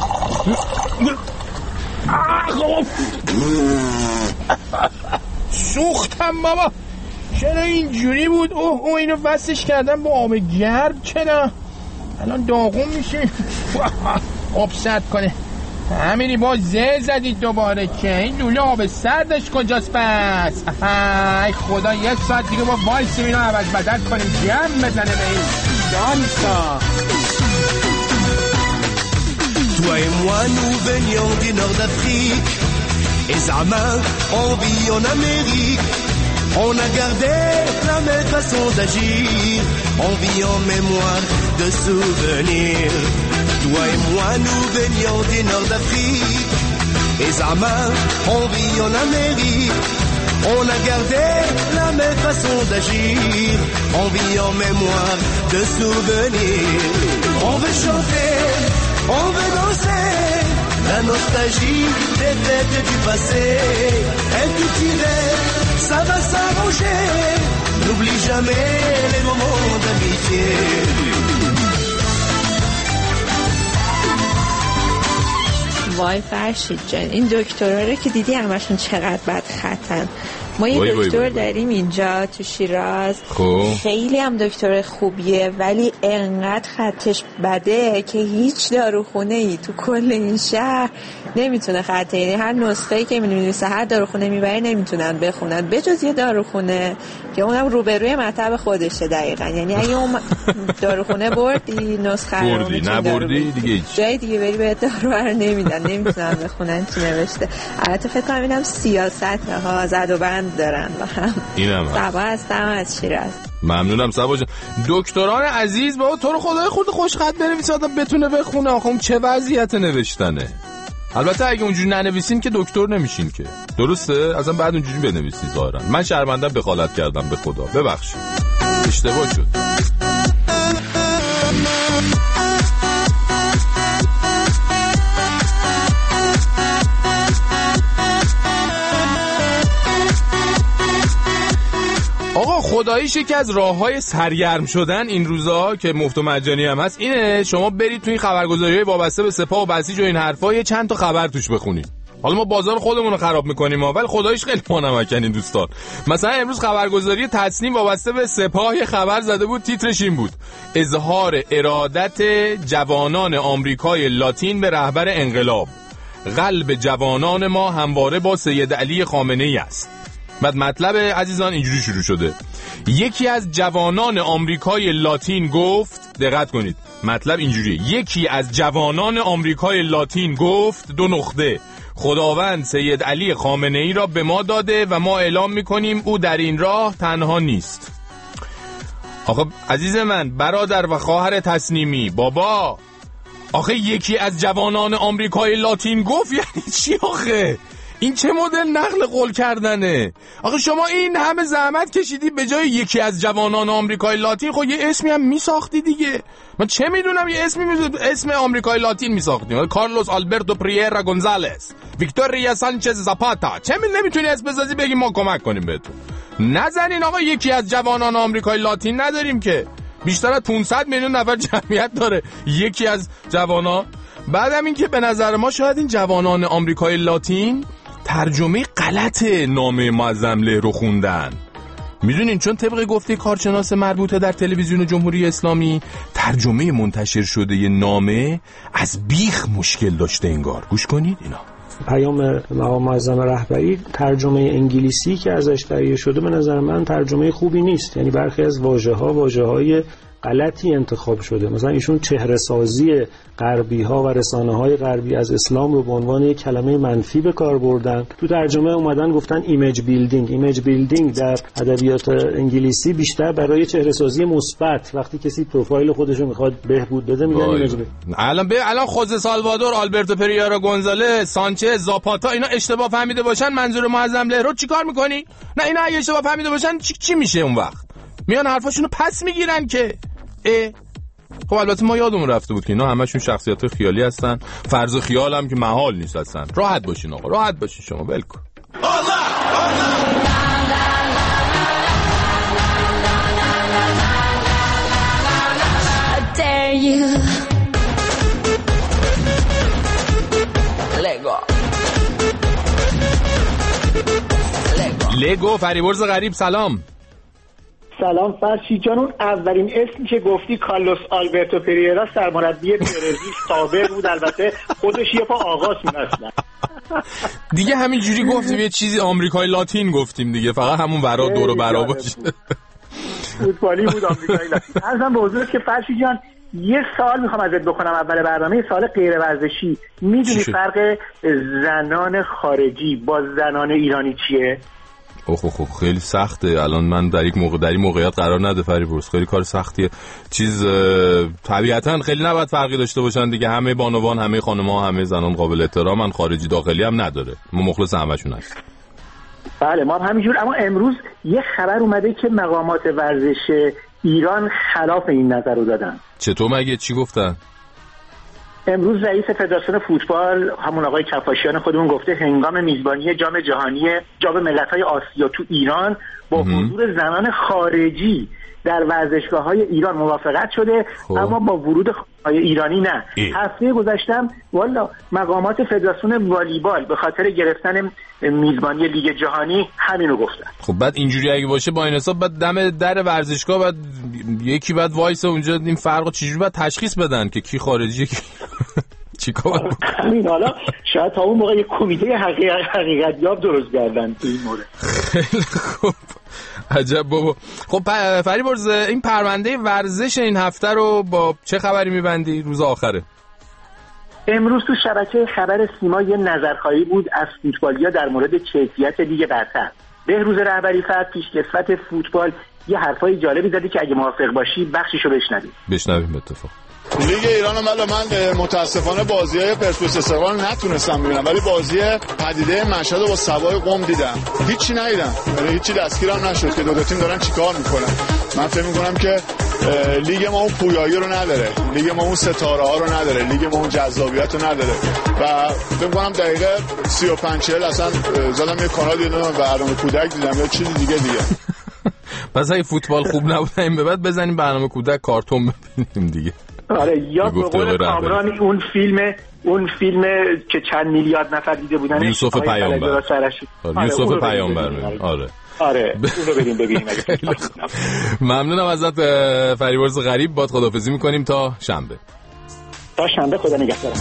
سوختم بابا چرا اینجوری بود؟ اوه اوه اینو وصلش کردم با آب گرم چرا؟ الان داغون میشه. آب سرد کنه همینی با زه زدید دوباره که این لوله آب سردش کجاست پس؟ ای خدا یک ساعت دیگه با وایسیم اینو عوض بدل کنیم جمع بزنه به این دانسا. Toi et moi nous venions du nord d'Afrique et Zama on vit en Amérique. On a gardé la même façon d'agir, on vit en mémoire de souvenirs. Toi et moi nous venions du nord d'Afrique et Zama, on vit en Amérique. On a gardé la même façon d'agir. On vit en mémoire de souvenirs. On veut chanter, on veut danser. La nostalgie des fêtes du passé. Elle tout tirait, ça va s'arranger. N'oublie jamais les moments d'amitié. وای فرشید جان، این دکترها رو که دیدی همشون چقدر بد خطن. ما یه دکتر داریم اینجا تو شیراز، خیلی هم دکتر خوبیه ولی انقدر خطش بده که هیچ داروخونه ای تو کل این شهر نمیتونه خطه، یعنی هر نسخه‌ای که می‌نویسه هر داروخونه میبره نمیتونن بخونن بجز یه داروخونه که اونم روبروی مطب خودشه دقیقاً. یعنی اگه اون داروخونه بردی نسخه رو بردی نبردی دیگه جای دیگه بری به دارو رو نمیدن، نمیتونن بخونن چی نوشته. البته فکر کنم اینم سیاست ها، زد و بند دارن با هم. اینم صبا هستم از شیراز. ممنونم صبا جان. دکتران عزیز بابا تو رو خدای خود خوش خط بنویس آدم بتونه بخونه. آخه اون چه وضعیت نوشتنه؟ البته اگه اونجوری ننویسین که دکتر نمیشین که، درسته؟ اصلا بعد اونجوری بنویسی ظاهرا. من شرمندم دخالت کردم، به خدا ببخشید، اشتباه شد. آقا خداییش یکی از راه‌های سرگرم شدن این روزا که مفت و مجانی هم هست اینه شما برید توی خبرگزاری‌های وابسته به سپاه و بسیج و این حرفا یه چند تا خبر توش بخونید. حالا ما بازار خودمون رو خراب می‌کنیم ولی خداییش خیلی مانمکن دوستان. مثلا امروز خبرگزاری تصنیم وابسته به سپاه یه خبر زده بود، تیترش این بود: اظهار ارادت جوانان آمریکای لاتین به رهبر انقلاب. قلب جوانان ما همواره با سید علی خامنه‌ای است. بعد مطلب عزیزان اینجوری شروع شده: یکی از جوانان آمریکای لاتین گفت، دقت کنید مطلب اینجوریه، یکی از جوانان آمریکای لاتین گفت دو نقطه خداوند سید علی خامنه‌ای را به ما داده و ما اعلام میکنیم او در این راه تنها نیست. آخه عزیز من، برادر و خواهر تسنیمی، بابا آخه یکی از جوانان آمریکای لاتین گفت یعنی چی آخه؟ این چه مدل نقل قول کردنه؟ آخه شما این همه زحمت کشیدی به جای یکی از جوانان آمریکای لاتین خب یه اسمی هم میساختی دیگه. من چه میدونم یه اسمی میزد اسم آمریکای لاتین میساختی، کارلوس آلبرتو پریرا گونزالز، ویکتوریا سانچز زاپاتا، چه می نمیتونی اسم بزنی بگی ما کمک کنیم بهتون؟ نزنین آقا، یکی از جوانان آمریکای لاتین نداریم که، بیشتر از پانصد میلیون نفر جمعیت داره یکی از جوانان. بعدم این که به نظر ما شاید این جوانان آمریکای لاتین ترجمه غلط نامه معظم له رو خوندن. میدونین چون طبق گفته کارشناس مربوطه در تلویزیون جمهوری اسلامی ترجمه منتشر شده ی نامه از بیخ مشکل داشته انگار. گوش کنید اینا. پیام مقام معظم رهبری ترجمه انگلیسی که ازش تهیه شده به نظر من ترجمه خوبی نیست. یعنی برخی از واژه‌ها واژه‌های غلطی انتخاب شده. مثلا ایشون چهره سازی غربی ها و رسانه های غربی از اسلام رو به عنوان یک کلمه منفی به کار بردن. تو ترجمه اومدن گفتن ایمیج بیلدینگ. ایمیج بیلدینگ در ادبیات انگلیسی بیشتر برای چهره سازی مثبت، وقتی کسی پروفایل خودش رو میخواد بهبود بده میگن ایمیج بیلدینگ. الان به الان خوزه سالوادور، آلبرتو پریرا گونزالز، سانچز، زاپاتا اینا اشتباه فهمیده باشن منظور معظم له رو چیکار میکنی؟ نه اینا اگه اشتباه فهمیده باشن چی, چی میشه اون وقت؟ میان حرفاشونو پس میگیرن که اه. خب البته ما یادمون رفته بود که اینا همشون شخصیت خیالی هستن، فرض خیال هم که محال نیست هستن. راحت باشین آقا، راحت باشین شما، ول کن. لگو فریبرز غریب سلام. سلام فرشید جان، اون اولین اسمی که گفتی کارلوس آلبرتو پریرا سرمربی برزیل سابق بود، البته خودش یه پا آغاز می‌نسلن دیگه همین جوری گفتیم یه چیزی آمریکای لاتین گفتیم دیگه، فقط همون ورا دور و برا باشه. فوتبالی بود آمریکای لاتین. ارزم به حضورت که فرشید جان یه سوال میخوام ازت بکنم اول برنامه، یه سوال غیر ورزشی. میدونی فرق زنان خارجی با زنان ایرانی چیه؟ اوه اوه خیلی سخته. الان من در یک موقع در این موقعیت قرار نده فریبرز، خیلی کار سختیه. چیز طبیعتا خیلی نباید فرقی داشته باشن دیگه، همه بانوان، همه خانم‌ها، همه زنان قابل احترامن، خارجی داخلی هم نداره. ما مخلص همشون هستیم. بله ما هم همینجور. اما امروز یه خبر اومده که مقامات ورزش ایران خلاف این نظر رو دادن. چطور مگه؟ چی گفتن؟ امروز رئیس فدراسیون فوتبال همون آقای کفاشیان خودمون گفته هنگام میزبانی جام جهانی جام ملت‌های آسیا تو ایران با حضور زنان خارجی در ورزشگاه‌های ایران موافقت شده، خوب. اما با ورود خانم‌های ایرانی نه. ای. هفته گذشتم والا مقامات فدراسیون والیبال به خاطر گرفتن میزبانی لیگ جهانی همین رو گفتن. خب بعد اینجوری اگه باشه با این حساب بعد دم در ورزشگاه بعد یکی بعد وایس اونجا این فرقو چجوری بعد تشخیص بدن که کی خارجیه کی چیکار همین. حالا شاید تا اون موقع یک کمیته حقیقت حقیقتیاب درست کردن تو این مورد. خیلی خوب، عجب بابا. خب فریبرز این پرونده ورزش این هفته رو با چه خبری میبندی؟ روز آخره امروز تو شبکه خبر سیما یه نظرخواهی بود از فوتبالیا در مورد کیفیت لیگ برتر. بهروز رهبری فرد پیشکسوت فوتبال یه حرفای جالبی زدی که اگه موافق باشی بخشیشو بشنویم. بشنویم. اتفاق لیگ ایران رو من متاسفانه بازی‌های پرسپولیس استقلال نتونستم ببینم، ولی بازی پدیده مشهد رو با سوای قم دیدم. هیچی ندیدم، یعنی هیچی دستگیرم نشد که دو تا تیم دارن چیکار میکنن. من فکر میکنم که لیگ ما اون پویایی رو نداره، لیگ ما اون ستاره ها رو نداره، لیگ ما اون جذابیت رو نداره و فکر میکنم دقیقه سی و پنج چهل اصلا زدم یه کانال دیدم و برنامه کودک دیدم یا چیزی دیگه دیگه. پس اگه فوتبال خوب نبود این به بعد بزنیم برنامه کودک کارتون ببینیم دیگه. آره یا به قول کامران اون فیلم اون فیلم که چند میلیارد نفر دیده بودن، یوسف پیامبر. آره یوسف پیامبر. آره آره اونو بریم ببینیم. ممنونم ازت فریبرز غریب. باد خداحافظی میکنیم تا شنبه. تا شنبه خدا نگهدار.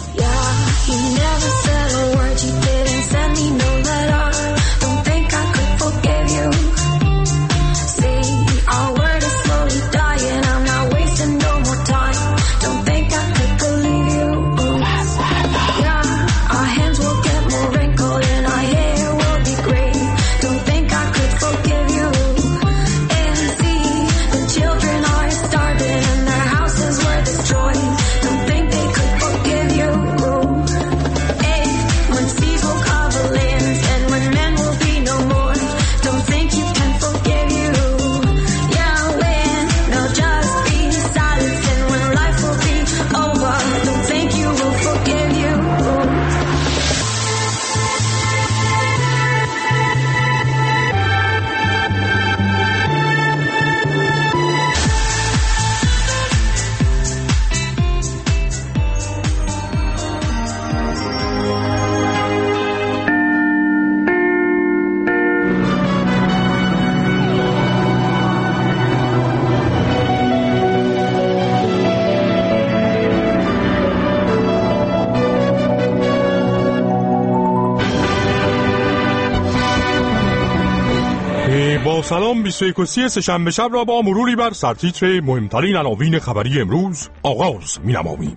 سلام بیست و یک و سی سه‌شنبه شب را با مروری بر سرتیتر مهمترین عناوین خبری امروز آغاز می‌نماییم.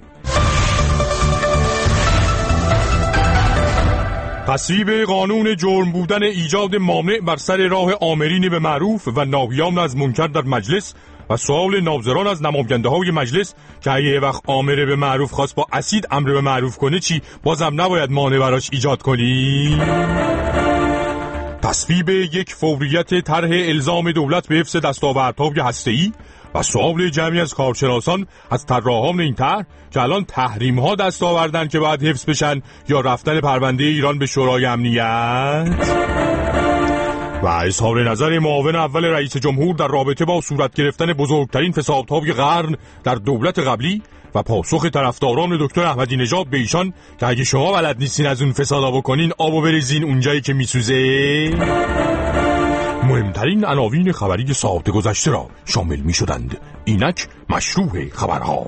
تصویب قانون جرم بودن ایجاد مانع بر سر راه آمرین به معروف و ناهیان از منکر در مجلس و سوال ناظران از نماینده های مجلس که اگه وقت آمر به معروف خواست با اسید امر به معروف کنه چی بازم نباید مانع براش ایجاد کنی؟ تصویب یک فوریت طرح الزام دولت به حفظ دستاوردهای هسته‌ای و سوال جمعی از کارشناسان از طراحان این طرح که الان تحریم ها دست آوردن که باید حفظ بشن یا رفتن پرونده ایران به شورای امنیت و اظهار نظر معاون اول رئیس جمهور در رابطه با صورت گرفتن بزرگترین فسادهای قرن در دولت قبلی و پاسخ طرفداران دکتر احمدی نژاد به ایشان که اگه شما بلد نیستین از اون فسادا بکنین آبو بریزین اونجایی که میسوزه. مهمترین عناوین خبری ساعت گذشته را شامل میشدند. اینک مشروع خبرها.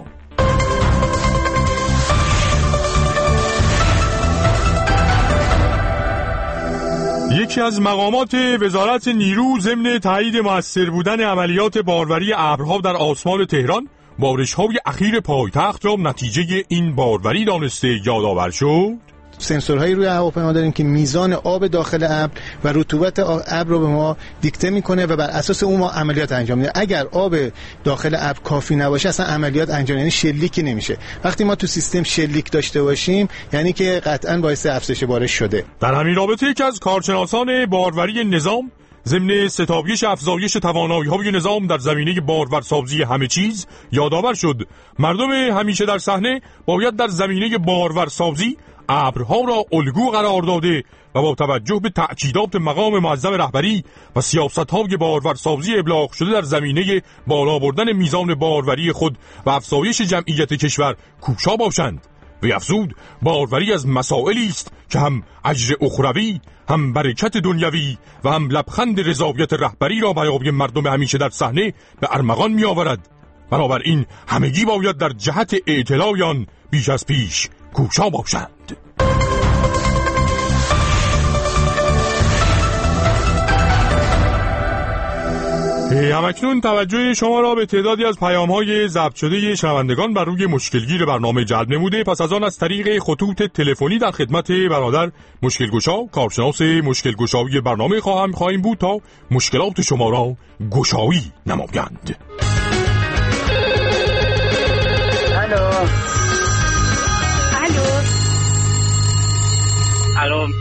یکی از مقامات وزارت نیرو ضمن تایید مؤثر بودن عملیات باروری ابرها در آسمان تهران بارش‌های اخیر پایتخت را نتیجه این باروری دانسته یادآور شد سنسورهایی روی هواپیما داریم که میزان آب داخل ابر و رطوبت ابر رو به ما دیکته میکنه و بر اساس اون ما عملیات انجام میدیم. اگر آب داخل ابر کافی نباشه اصلا عملیات انجام، یعنی شلیکی نمیشه. وقتی ما تو سیستم شلیک داشته باشیم یعنی که قطعاً باعث افزایش بارش شده. در همین رابطه یکی از کارشناسان باروری نظام ضمن ستایش افزایش توانایی‌های نظام در زمینه بارورسازی همه چیز یادآور شد مردم همیشه در صحنه باید در زمینه بارورسازی ابرها را الگو قرار داده و با توجه به تأکیدات مقام معظم رهبری و سیاست‌های بارورسازی ابلاغ شده در زمینه بالا بردن میزان باروری خود و افزایش جمعیت کشور کوشا باشند. و افزود باروری از مسائلی است که هم اجر اخروی، هم برکت دنیوی و هم لبخند رضایت رهبری را برای مردم همیشه در صحنه به ارمغان می آورد. بنابراین همگی باید در جهت اعتلاع آن بیش از پیش کوشا باشند. همکنون توجه شما را به تعدادی از پیام‌های ضبط شده شنوندگان بر روی مشکلگیر برنامه جلب نموده. پس از آن از طریق خطوط تلفنی در خدمت برادر مشکلگشا، کارشناس مشکلگشایی برنامه خواهم خواهیم بود تا مشکلات شما را گشایی نمایند. الو الو الو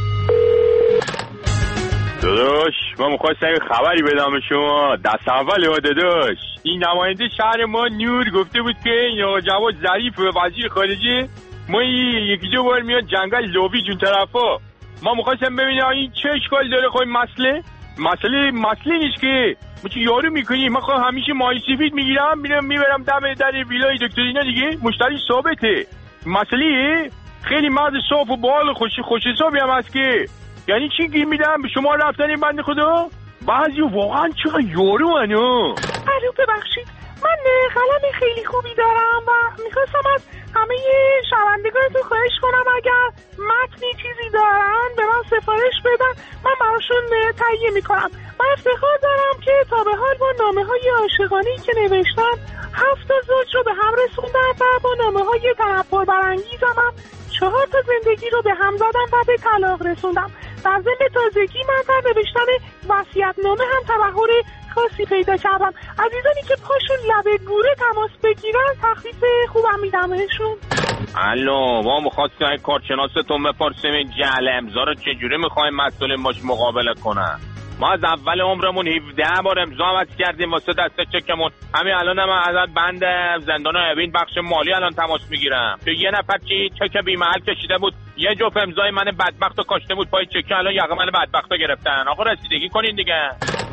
داداش ما می‌خواستم یه خبری بدم به شما. دست اول ها داداش، این نماینده شهر ما نور گفته بود که یا جواد ظریف وزیر خارجه ما یکی دو بار میاد جنگل لوبی جون طرفا. ما می‌خواستم ببینم این چه اشکال داره. خب مسئله مسئله مسئله نیست که ما چه یارو می‌کنیم. من خب همیشه ماهی سفید میگیرم میرم میبرم دم در ویلای دکتر اینا دیگه مشتری ثابته. مسئله خیلی مرد صاف و باحال خوش خوش حسابی هم هست که یعنی چی گیر میدم به شما رفتن این بنده خدا؟ بعضی واقعا چقدر یارو منو. الو ببخشید من قلم خیلی خوبی دارم و میخواستم از همه شنوندگانتون خواهش کنم اگر متنی چیزی دارن به من سفارش بدن من براشون تهیه میکنم. من افتخار دارم که تا به حال با نامه های عاشقانه‌ای که نوشتم هفت تا زوج رو به هم رسوندم و با نامه های تنفر برانگیزم هم چهار تا زندگی رو به هم زدم و به طلاق رسوندم. در ضمن تازگی من در نوشتن وصیت‌نامه هم تبحر خاصی پیدا کردم. عزیزانی که پاشون لبه گوره تماس بگیرن تخفیف خوبم میدم بهشون. الو ما می‌خواستیم این کارشناستون بپرسیم این جعل امضا رو چجوری می‌خوایم مسئولین باش مقابله کنن. ما از اول عمرمون هفده بار امضا عوض کردیم واسه دست چکمون. همین الان هم ازت بند زندان اوین بخش مالی الان تماس میگیرم که یه نفر چی چک بی‌محل کشیده بود یه جفت امضای من بدبخت رو کاشته بود پای چک، الان یقه من بدبخت رو گرفتن. آقا رسیدگی کنین دیگه.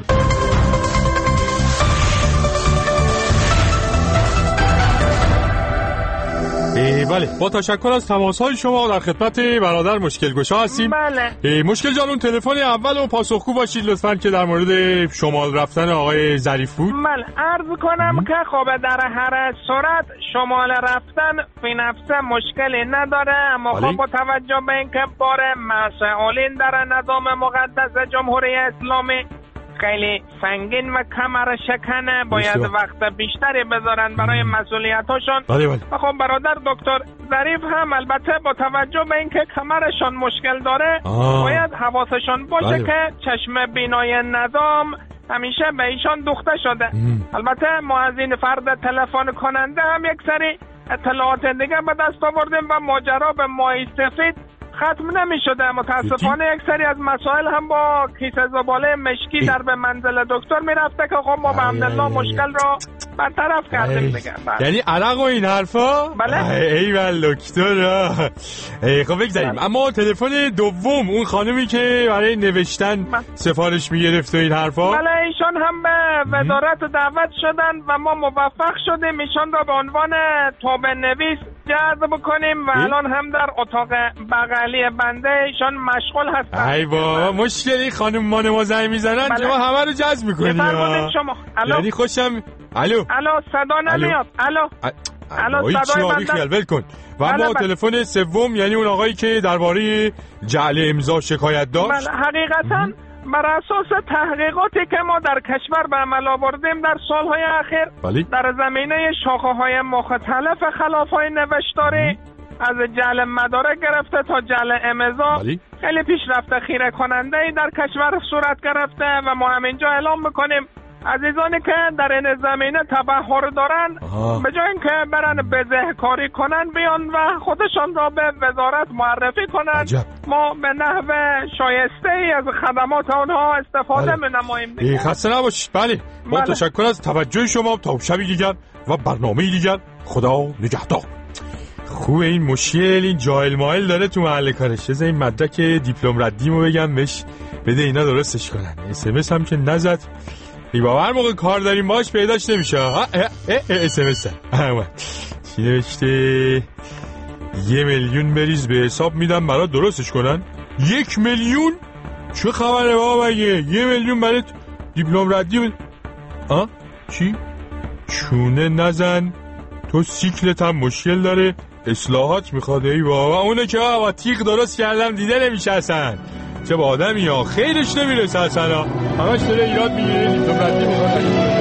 بله با تشکر از تماس‌های شما در خدمت برادر مشکلگشا هستیم. بله مشکل جان اون تلفن اول و پاسخگو باشید لطفاً که در مورد شمال رفتن آقای ظریف بود. بله عرض کنم که خب در هر صورت شمال رفتن فی نفسه مشکلی نداره، اما خب با توجه به اینکه بار مسئولین در نظام مقدس جمهوری اسلامی خیلی سنگین و کمر شکنه باید وقت بیشتری بذارن برای مسئولیتاشون. بله بله. و خب برادر دکتر ظریف هم البته با توجه به اینکه کمرشون مشکل داره آه. باید حواسشون باشه بله. که چشم بینای نظام همیشه به ایشان دوخته شده. ام. البته ما از این فرد تلفن کننده هم یک سری اطلاعات دیگه به دست آوردیم و ماجرا به ماهی سفید ختم نمی شده. متاسفانه یک سری از مسائل هم با کیسه زباله مشکی در به منزل دکتر می رفته که خب ما به حمدالله مشکل را برطرف کردیم دیگه. یعنی عرق و این حرفا؟ بله. ای ول دکتر. خب بگذاریم اما تلفن دوم اون خانمی که برای نوشتن بله. سفارش می گرفت و این حرفا؟ بله ایشان هم به وزارت دعوت شدن و ما موفق شدیم ایشان را به عنوان توبه نویس جذب بکنیم و الان هم در اتاق بغلی بنده ایشان مشغول هستن. ای بابا مشکلی خانم ما نما زنگ میزنن بله. شما همه رو جذب میکنید. شما الو یعنی خوشم الو الو صدا نمیاد. الو الو صدای بنده خیال ول کن. و اما بله تلفن سوم یعنی اون آقایی که درباره جعل امضا شکایت داشت. بله حقیقتا بر اساس تحقیقاتی که ما در کشور به عمل آوردیم در سالهای اخیر بلی؟ در زمینه شاخه‌های مختلف خلاف‌های نوشتاری از جعل مدارک گرفته تا جعل امضا خیلی پیشرفته خیره کننده ای در کشور صورت گرفته و ما هم اینجا اعلام میکنیم عزیزانی که در این زمینه تبحر دارن به جای اینکه برن بزهکاری کنن بیان و خودشان را به وزارت معرفی کنن عجب. ما به نحو شایسته ای از خدمات آنها استفاده می‌نماییم. خسته نباشید. بله با بله. تشکر از توجه شما. تا شبی دیگر و برنامه دیگر خدا نگهدار. خوب این مشکل این جاهل مایل داره تو محل کارش. از این مدرک دیپلم ردیمو بگم بهش بده اینا درستش کنن. اس ام اس هم که نزد ای بابا هر موقع کار داریم باش پیداش نمیشه. ها اس ام اس چی نوشته؟ یه میلیون بریز به حساب میدم برای درستش کنن. یک میلیون؟ چه خبره بابا مگه؟ یه میلیون برای دیپلم ردی؟ آ چی؟ چونه نزن تو سیکلت هم مشکل داره اصلاحات میخواد. ای بابا اونه که با تیغ درست کردم دیده نمیشه اصلا. چه با آدمی ها خیرش نمیرسه اصلا. همش داره ایراد میگیره دیپلم ردی میخواد.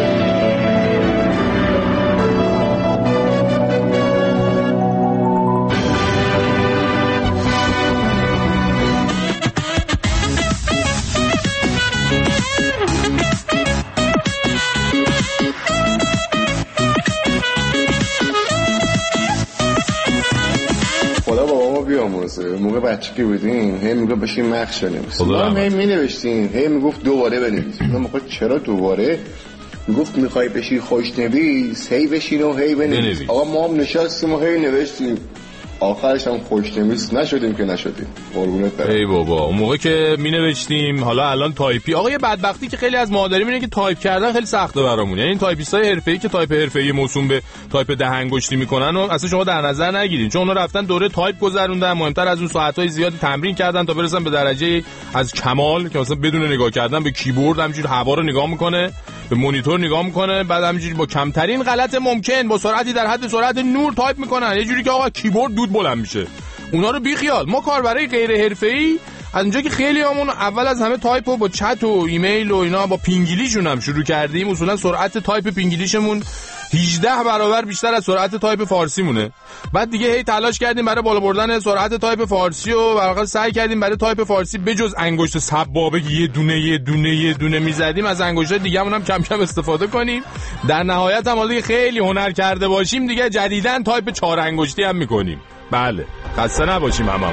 موقع بچه که بودیم هی میگفت بشین مخش بنویس. ما هی مینوشتیم هی میگفت دوباره بنویس. ما میگفت چرا دوباره؟ میگفت میخوای بشی خوشنویس هی بشین و هی بنویس. آقا ما هم نشستیم و هی نوشتیم آخرش هم خوشنویس نشدیم که نشدیم. قربونت برم. ای بابا اون موقع که مینوشتیم حالا الان تایپی. آقا یه بدبختی که خیلی از ما داریم اینه که تایپ کردن خیلی سخته برامون. یعنی این تایپیستای حرفه‌ای که تایپ حرفه‌ای موسوم به تایپ ده انگشتی میکنن و اصلا شما در نظر نگیرید چون اونا رفتن دوره تایپ گذروندن. مهمتر از اون ساعت‌های زیادی تمرین کردن تا برسن به درجه از کمال که مثلا بدون نگاه کردن به کیبورد همینجوری هوا رو نگاه میکنه، به مانیتور نگاه میکنه، بعد همینجوری با کمترین غلط ممکن با سرعتی در حد سرعت نور تایپ میکنن. یه جوری که آقا کیبورد دود بلند میشه. اونا رو بی خیال. ما کاربرای غیر حرفه‌ای از اونجا که خیلی همون اول از همه تایپ رو با چت و ایمیل و اینا با پینگلیشون هم شروع کردیم. اصولا سرعت تایپ پینگلیشمون هجده برابر بیشتر از سرعت تایپ فارسی مونه. بعد دیگه هی تلاش کردیم برای بالا بردن سرعت تایپ فارسی و واقعا سعی کردیم برای تایپ فارسی بجز انگشت سبابه یه دونه یه دونه یه دونه میزدیم از انگشت دیگه‌مون هم کم کم استفاده کنیم. در نهایت هم حالا خیلی هنر کرده باشیم دیگه جدیداً تایپ چهار انگشتی هم میکنیم. بله خسته نباشیم هممون.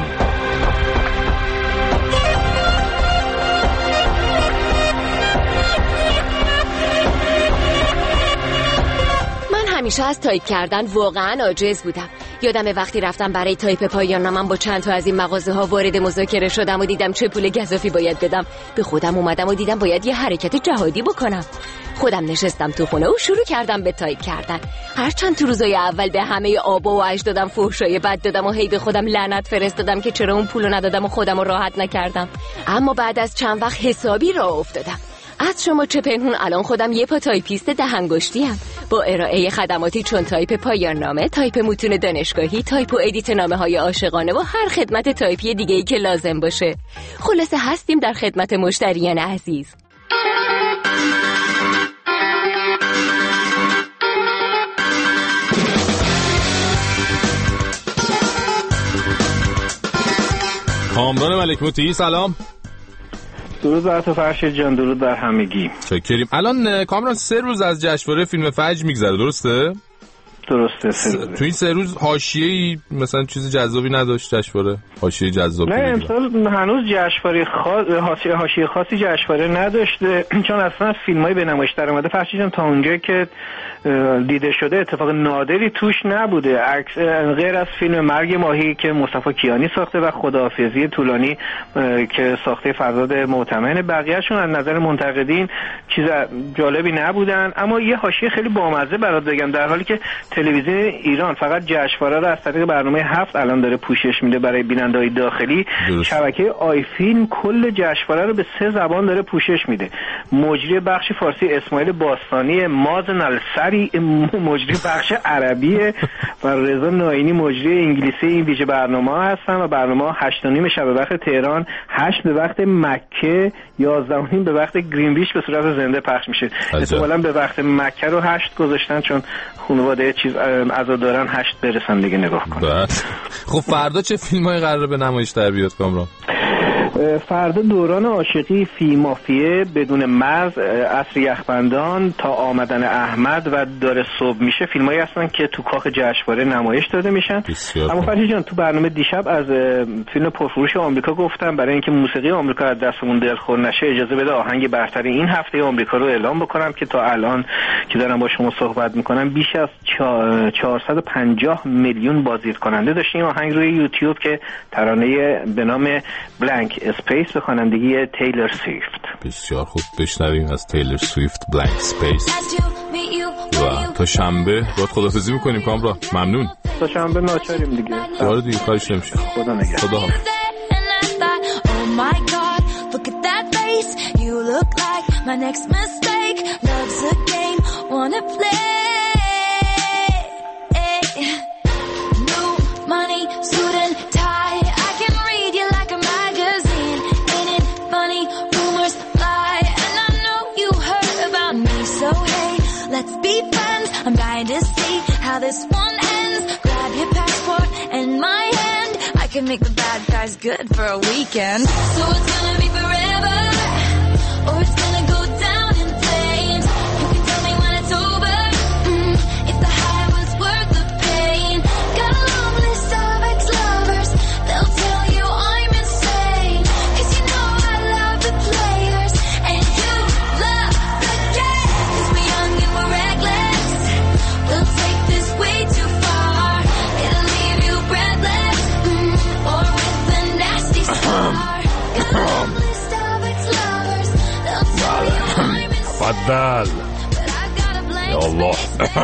همیشه از تایپ کردن واقعا عاجز بودم. یادمه وقتی رفتم برای تایپ پایان نامم با چند تا از این مغازه ها وارد مذاکره شدم و دیدم چه پول گزافی باید بدم. به خودم اومدم و دیدم باید یه حرکت جهادی بکنم. خودم نشستم تو خونه و شروع کردم به تایپ کردن. هرچند تو روزای اول به همه آبا و اجدادم فحشای بد دادم و هی به خودم لعنت فرستادم که چرا اون پولو ندادم و خودم رو راحت نکردم. اما بعد از چند وقت حسابی راه افتادم. از شما چه پنهون الان خودم یه پا تایپیست ده انگشتی‌ام با ارائه خدماتی چون تایپ پایان نامه، تایپ متون دانشگاهی، تایپ و ادیت نامه‌های عاشقانه و هر خدمت تایپی دیگه‌ای که لازم باشه. خلاصه هستیم در خدمت مشتریان عزیز. کامران ملک موتی سلام. درود بر تو فرشید جان، درود بر همگی. چکریم. الان کامران سه روز از جشنواره فیلم فجر میگذره درسته؟ درسته. سه روز. تو این سه روز حاشیه‌ای مثلا چیز جذابی نداشت جشنواره؟ حاشیه جذابی نه امسال هنوز جشنواره خاص حاشیه حاشیه خاصی جشنواره نداشته چون اصلا فیلمای به نمایش در اومده فرشید جان تا اونجایی که دیده شده اتفاق نادری توش نبوده، عکس غیر از فیلم مرگ ماهی که مصطفی کیانی ساخته و خداحافظی طولانی که ساخته فرزاد معتمن. بقیه‌شون از نظر منتقدین چیز جالبی نبودن. اما یه حاشیه خیلی بامزه برات بگم، در حالی که تلویزیون ایران فقط جشنواره رو از طریق برنامه هفت الان داره پوشش میده برای بیننده‌های داخلی، شبکه آی فیلم کل جشنواره رو به سه زبان داره پوشش میده. مجری بخش فارسی اسماعیل باستانی مازن السری جعفری مجری بخش عربیه و رضا ناینی مجری انگلیسی این ویژه برنامه هستن و برنامه هشت و نیم شب به وقت تهران، هشت به وقت مکه، یازده و نیم به وقت گرینویچ به صورت زنده پخش میشه. احتمالاً به وقت مکه رو هشت گذاشتن چون خانواده چیز عزا دارن هشت برسن دیگه نگاه کن. خب فردا چه فیلمایی قراره به نمایش در بیاد کامران؟ فردا دوران عاشقی، فی مافیه، بدون مرز، عصر یخبندان، تا آمدن احمد و داره صبح میشه فیلمایی هستن که تو کاخ جشنواره نمایش داده میشن. اما فرشی جان تو برنامه دیشب از فیلم پرفروش آمریکا گفتم برای اینکه موسیقی آمریکا از دستمون دلخور نشه اجازه بده آهنگ برتر این هفته آمریکا رو اعلام بکنم که تا الان که دارم با شما صحبت میکنم بیش از چهارصد و پنجاه میلیون بازدید کننده داشتیم. آهنگ روی یوتیوب که ترانه به نام بلانک اسپیس به خوانندگی تیلر سویفت. بسیار خوب، بشنویم از تیلر سویفت بلانک اسپیس. و تا شنبه باید خداحافظی میکنیم کامران. ممنون. تا شنبه ناچاریم دیگه. آره دیگه کارش نمیشه. خدا نگهدار. خدا حافظ. Let's be friends, I'm dying to see how this one ends. Grab your passport and my hand, I can make the bad guys good for a weekend. So it's gonna be forever, or it's gonna go down in flames. You can tell me when it's over, mm, if the high was worth the pain. Got a long list of ex-lovers, they'll tell you I'm insane. Cause you know I love the players, and you love the game. Cause we're young and we're reckless, we'll take this way too far. It'll leave you breathless, mm, or with a nasty scar. Got a long list of ex-lovers, they'll tell you I'm insane. تفضل یا الله.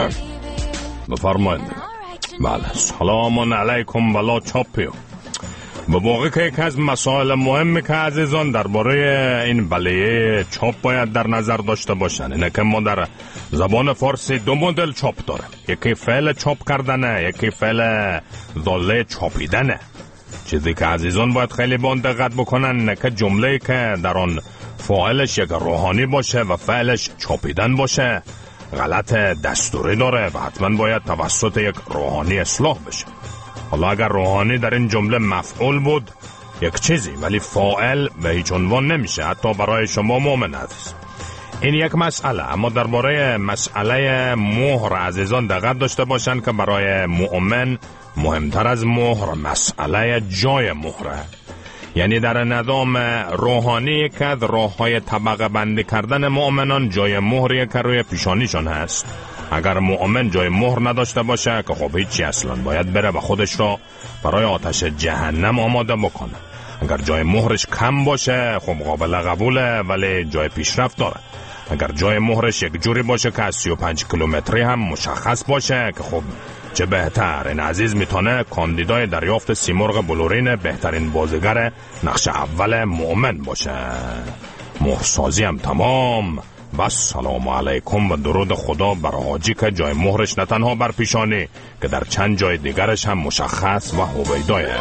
بفرمایید. بله سلام علیکم ولا چاپیو. به واقع که یکی از مسائل مهمی که عزیزان درباره این بلیه چاپ باید در نظر داشته باشن اینه که ما در زبان فارسی دو مدل چاپ داره. یکی فعل چاپ کردنه، یکی فعل ضاله چاپیدنه. چیزی که عزیزان باید خیلی با دقت بکنن اینه که جمله‌ای که در آن فاعلش یک روحانی باشه و فعلش چاپیدن باشه غلط دستوری داره و حتما باید توسط یک روحانی اصلاح بشه. حالا اگر روحانی در این جمله مفعول بود یک چیزی، ولی فاعل به هیچ عنوان نمیشه، حتی برای شما مومن عزیز. این یک مسئله. اما درباره مسئله مهر عزیزان دقت داشته باشن که برای مؤمن مهمتر از مهر مسئله جای مهره. یعنی در نظام روحانی که راه های طبقه بندی کردن مؤمنان جای مهری که روی پیشانیشان هست. اگر مؤمن جای مهر نداشته باشه که خب هیچی اصلا، باید بره و خودش را برای آتش جهنم آماده بکنه. اگر جای مهرش کم باشه خب قابل قبوله ولی جای پیشرفت داره. اگر جای مهرش یک جوری باشه که از سی و پنج کیلومتری هم مشخص باشه که خب چه بهتر. این عزیز میتونه کاندیدای دریافت سیمرغ بلورین بهترین بازیگر نقش اول مؤمن باشه. مهرسازی هم تمام. و سلام علیکم و درود خدا بر حاجی که جای مهرش نه تنها بر پیشانی که در چند جای دیگرش هم مشخص و هویدایه.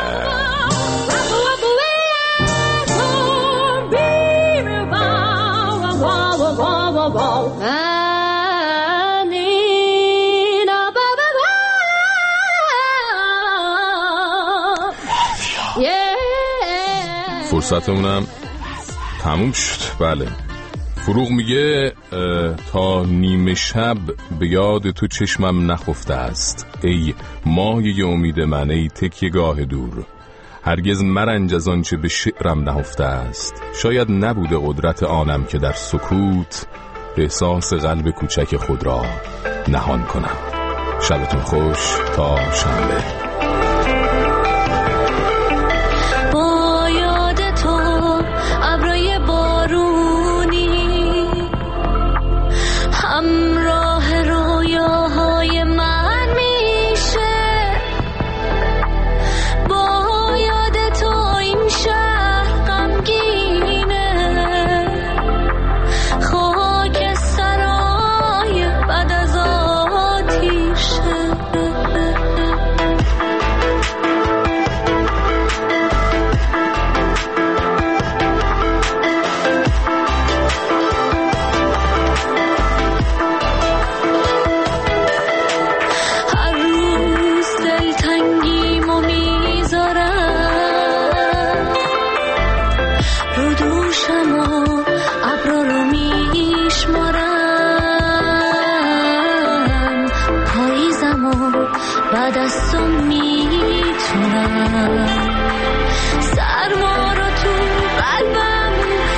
فرصتمونم تموم شد. بله فروغ میگه تا نیمه شب به یاد تو چشمم نخفته است ای مایه امید من، ای تکیه گاه دور. هرگز مرنج از آنچه به شعرم نهفته است. شاید نبوده قدرت آنم که در سکوت احساس قلب کوچک خود را نهان کنم. شبتون خوش تا شنبه. با یاد تو ابرای بارونی همراه رویاهای من میشه. با یاد تو این شهر غمگینه. خاک سرای بعد از آن میکنم و بعد از تو میتونم سرما رو تو قلبم